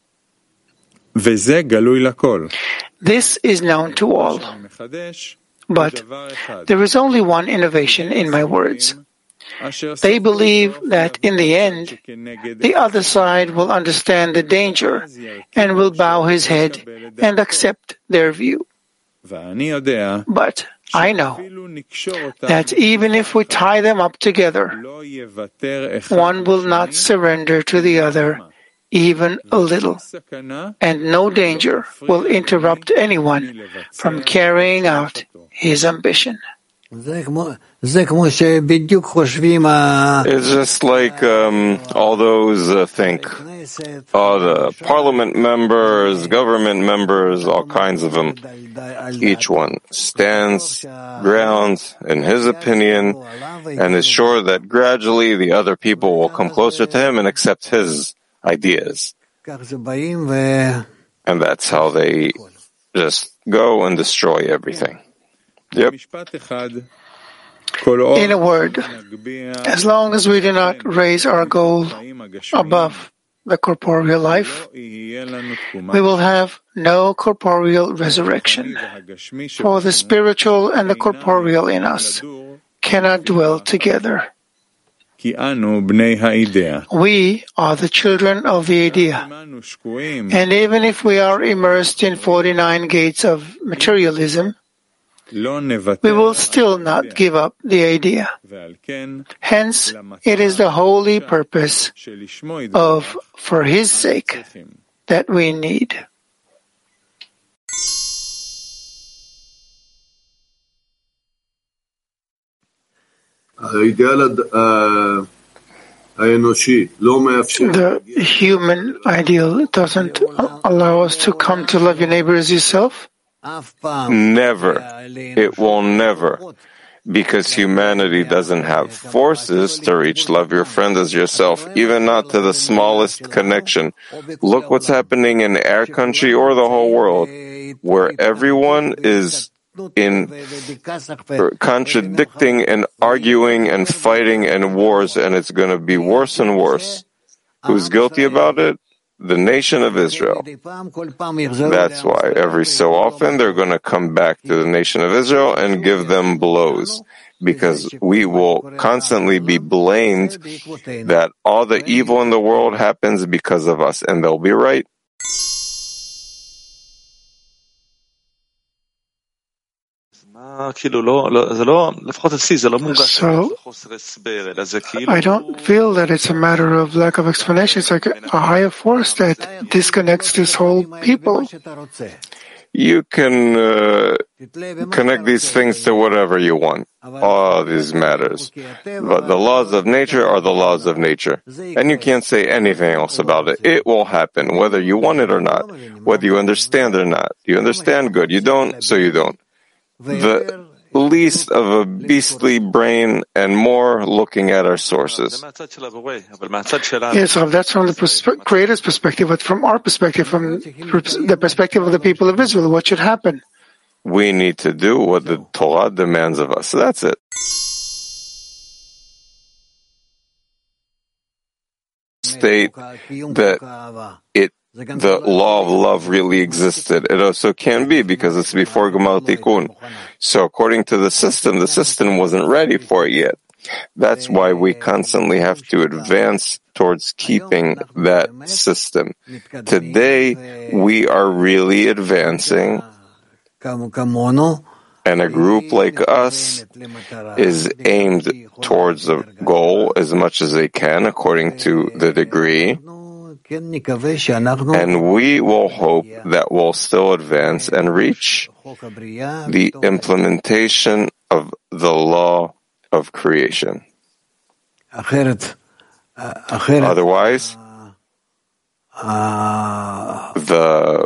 This is known to all. But there is only one innovation in my words. They believe that in the end, the other side will understand the danger and will bow his head and accept their view. But I know that even if we tie them up together, one will not surrender to the other even a little, and no danger will interrupt anyone from carrying out his ambition. It's just like all those think, the parliament members, government members, all kinds of them. Each one stands ground in his opinion and is sure that gradually the other people will come closer to him and accept his ideas. And that's how they just go and destroy everything. Yep. In a word, as long as we do not raise our goal above the corporeal life, we will have no corporeal resurrection, for the spiritual and the corporeal in us cannot dwell together. We are the children of the idea, and even if we are immersed in 49 gates of materialism, we will still not give up the idea. Hence, it is the holy purpose of for His sake that we need. The human ideal doesn't allow us to come to love your neighbor as yourself? Never. It will never. Because humanity doesn't have forces to reach love your friend as yourself, even not to the smallest connection. Look what's happening in our country or the whole world, where everyone is in contradicting and arguing and fighting and wars, and it's going to be worse and worse. Who's guilty about it? The nation of Israel. That's why every so often they're going to come back to the nation of Israel and give them blows, because we will constantly be blamed that all the evil in the world happens because of us, and they'll be right. So, I don't feel that it's a matter of lack of explanation. It's like a higher force that disconnects this whole people. You can connect these things to whatever you want, all these matters. But the laws of nature are the laws of nature. And you can't say anything else about it. It will happen, whether you want it or not, whether you understand or not. You understand? Good. You don't, so you don't. The least of a beastly brain and more looking at our sources. Yes, that's from the Creator's perspective, but from our perspective, from the perspective of the people of Israel, what should happen? We need to do what the Torah demands of us. That's it. State that the law of love really existed. It also can be because it's before Gemar Tikkun. So according to the system wasn't ready for it yet. That's why we constantly have to advance towards keeping that system. Today, we are really advancing, and a group like us is aimed towards the goal as much as they can according to the degree. And we will hope that we'll still advance and reach the implementation of the law of creation. Otherwise, the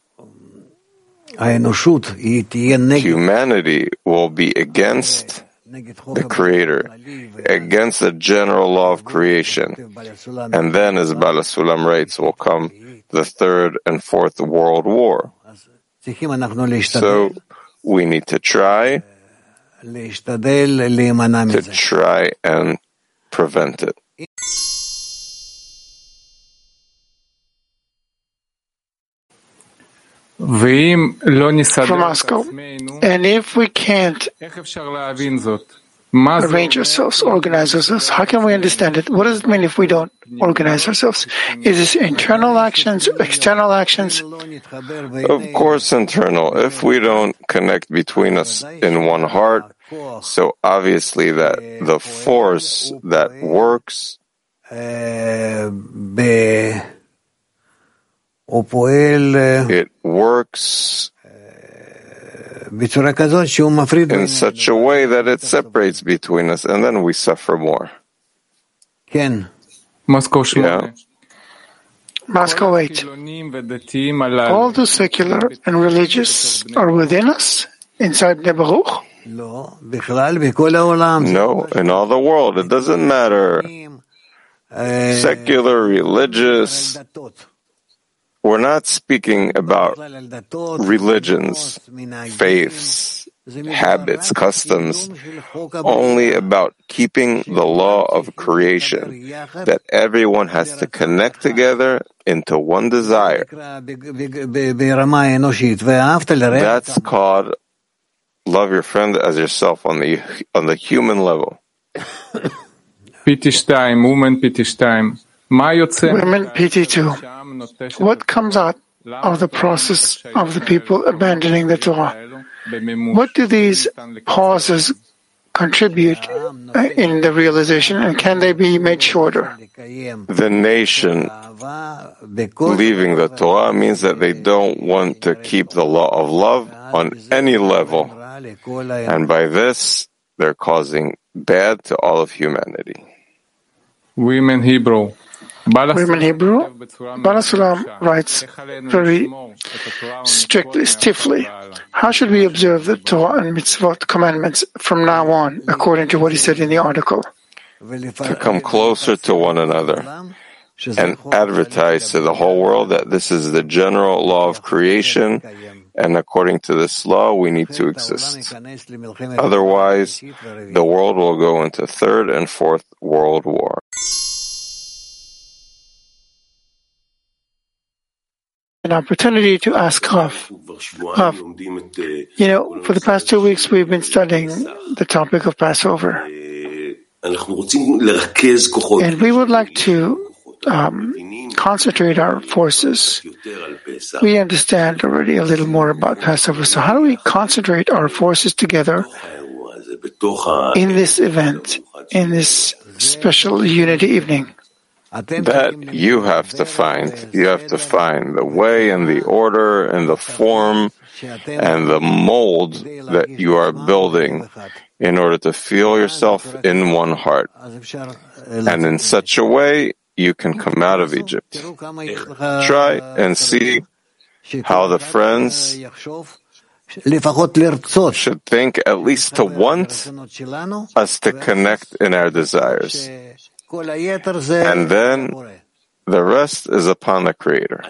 humanity will be against the Creator, against the general law of creation. And then, as Baal HaSulam writes, will come the third and fourth world war. So we need to try and prevent it. From Moscow. And if we can't arrange ourselves, organize ourselves, how can we understand it? What does it mean if we don't organize ourselves? Is this internal actions, external actions? Of course, internal. If we don't connect between us in one heart, so obviously that the force that works it works in such a way that it separates between us, and then we suffer more. Moscow 8. Yeah. Moscow 8. All the secular and religious are within us, inside Nebaruch? No, in all the world. It doesn't matter. Secular, religious. We're not speaking about religions, faiths, habits, customs, only about keeping the law of creation, that everyone has to connect together into one desire. That's called love your friend as yourself on the human level. PT2, movement PT2. Women PT2. What comes out of the process of the people abandoning the Torah? What do these pauses contribute in the realization, and can they be made shorter? The nation leaving the Torah means that they don't want to keep the law of love on any level, and by this they're causing bad to all of humanity. Women Hebrew. Bala Sulam writes very strictly, stiffly, how should we observe the Torah and mitzvot commandments from now on, according to what he said in the article? To come closer to one another and advertise to the whole world that this is the general law of creation, and according to this law we need to exist. Otherwise, the world will go into third and fourth world war. An opportunity to ask Rav. For the past 2 weeks we've been studying the topic of Passover. And we would like to concentrate our forces. We understand already a little more about Passover. So how do we concentrate our forces together in this event, in this special unity evening? That you have to find. You have to find the way and the order and the form and the mold that you are building in order to feel yourself in one heart. And in such a way, you can come out of Egypt. Try and see how the friends should think, at least to want us to connect in our desires. And then the rest is upon the Creator.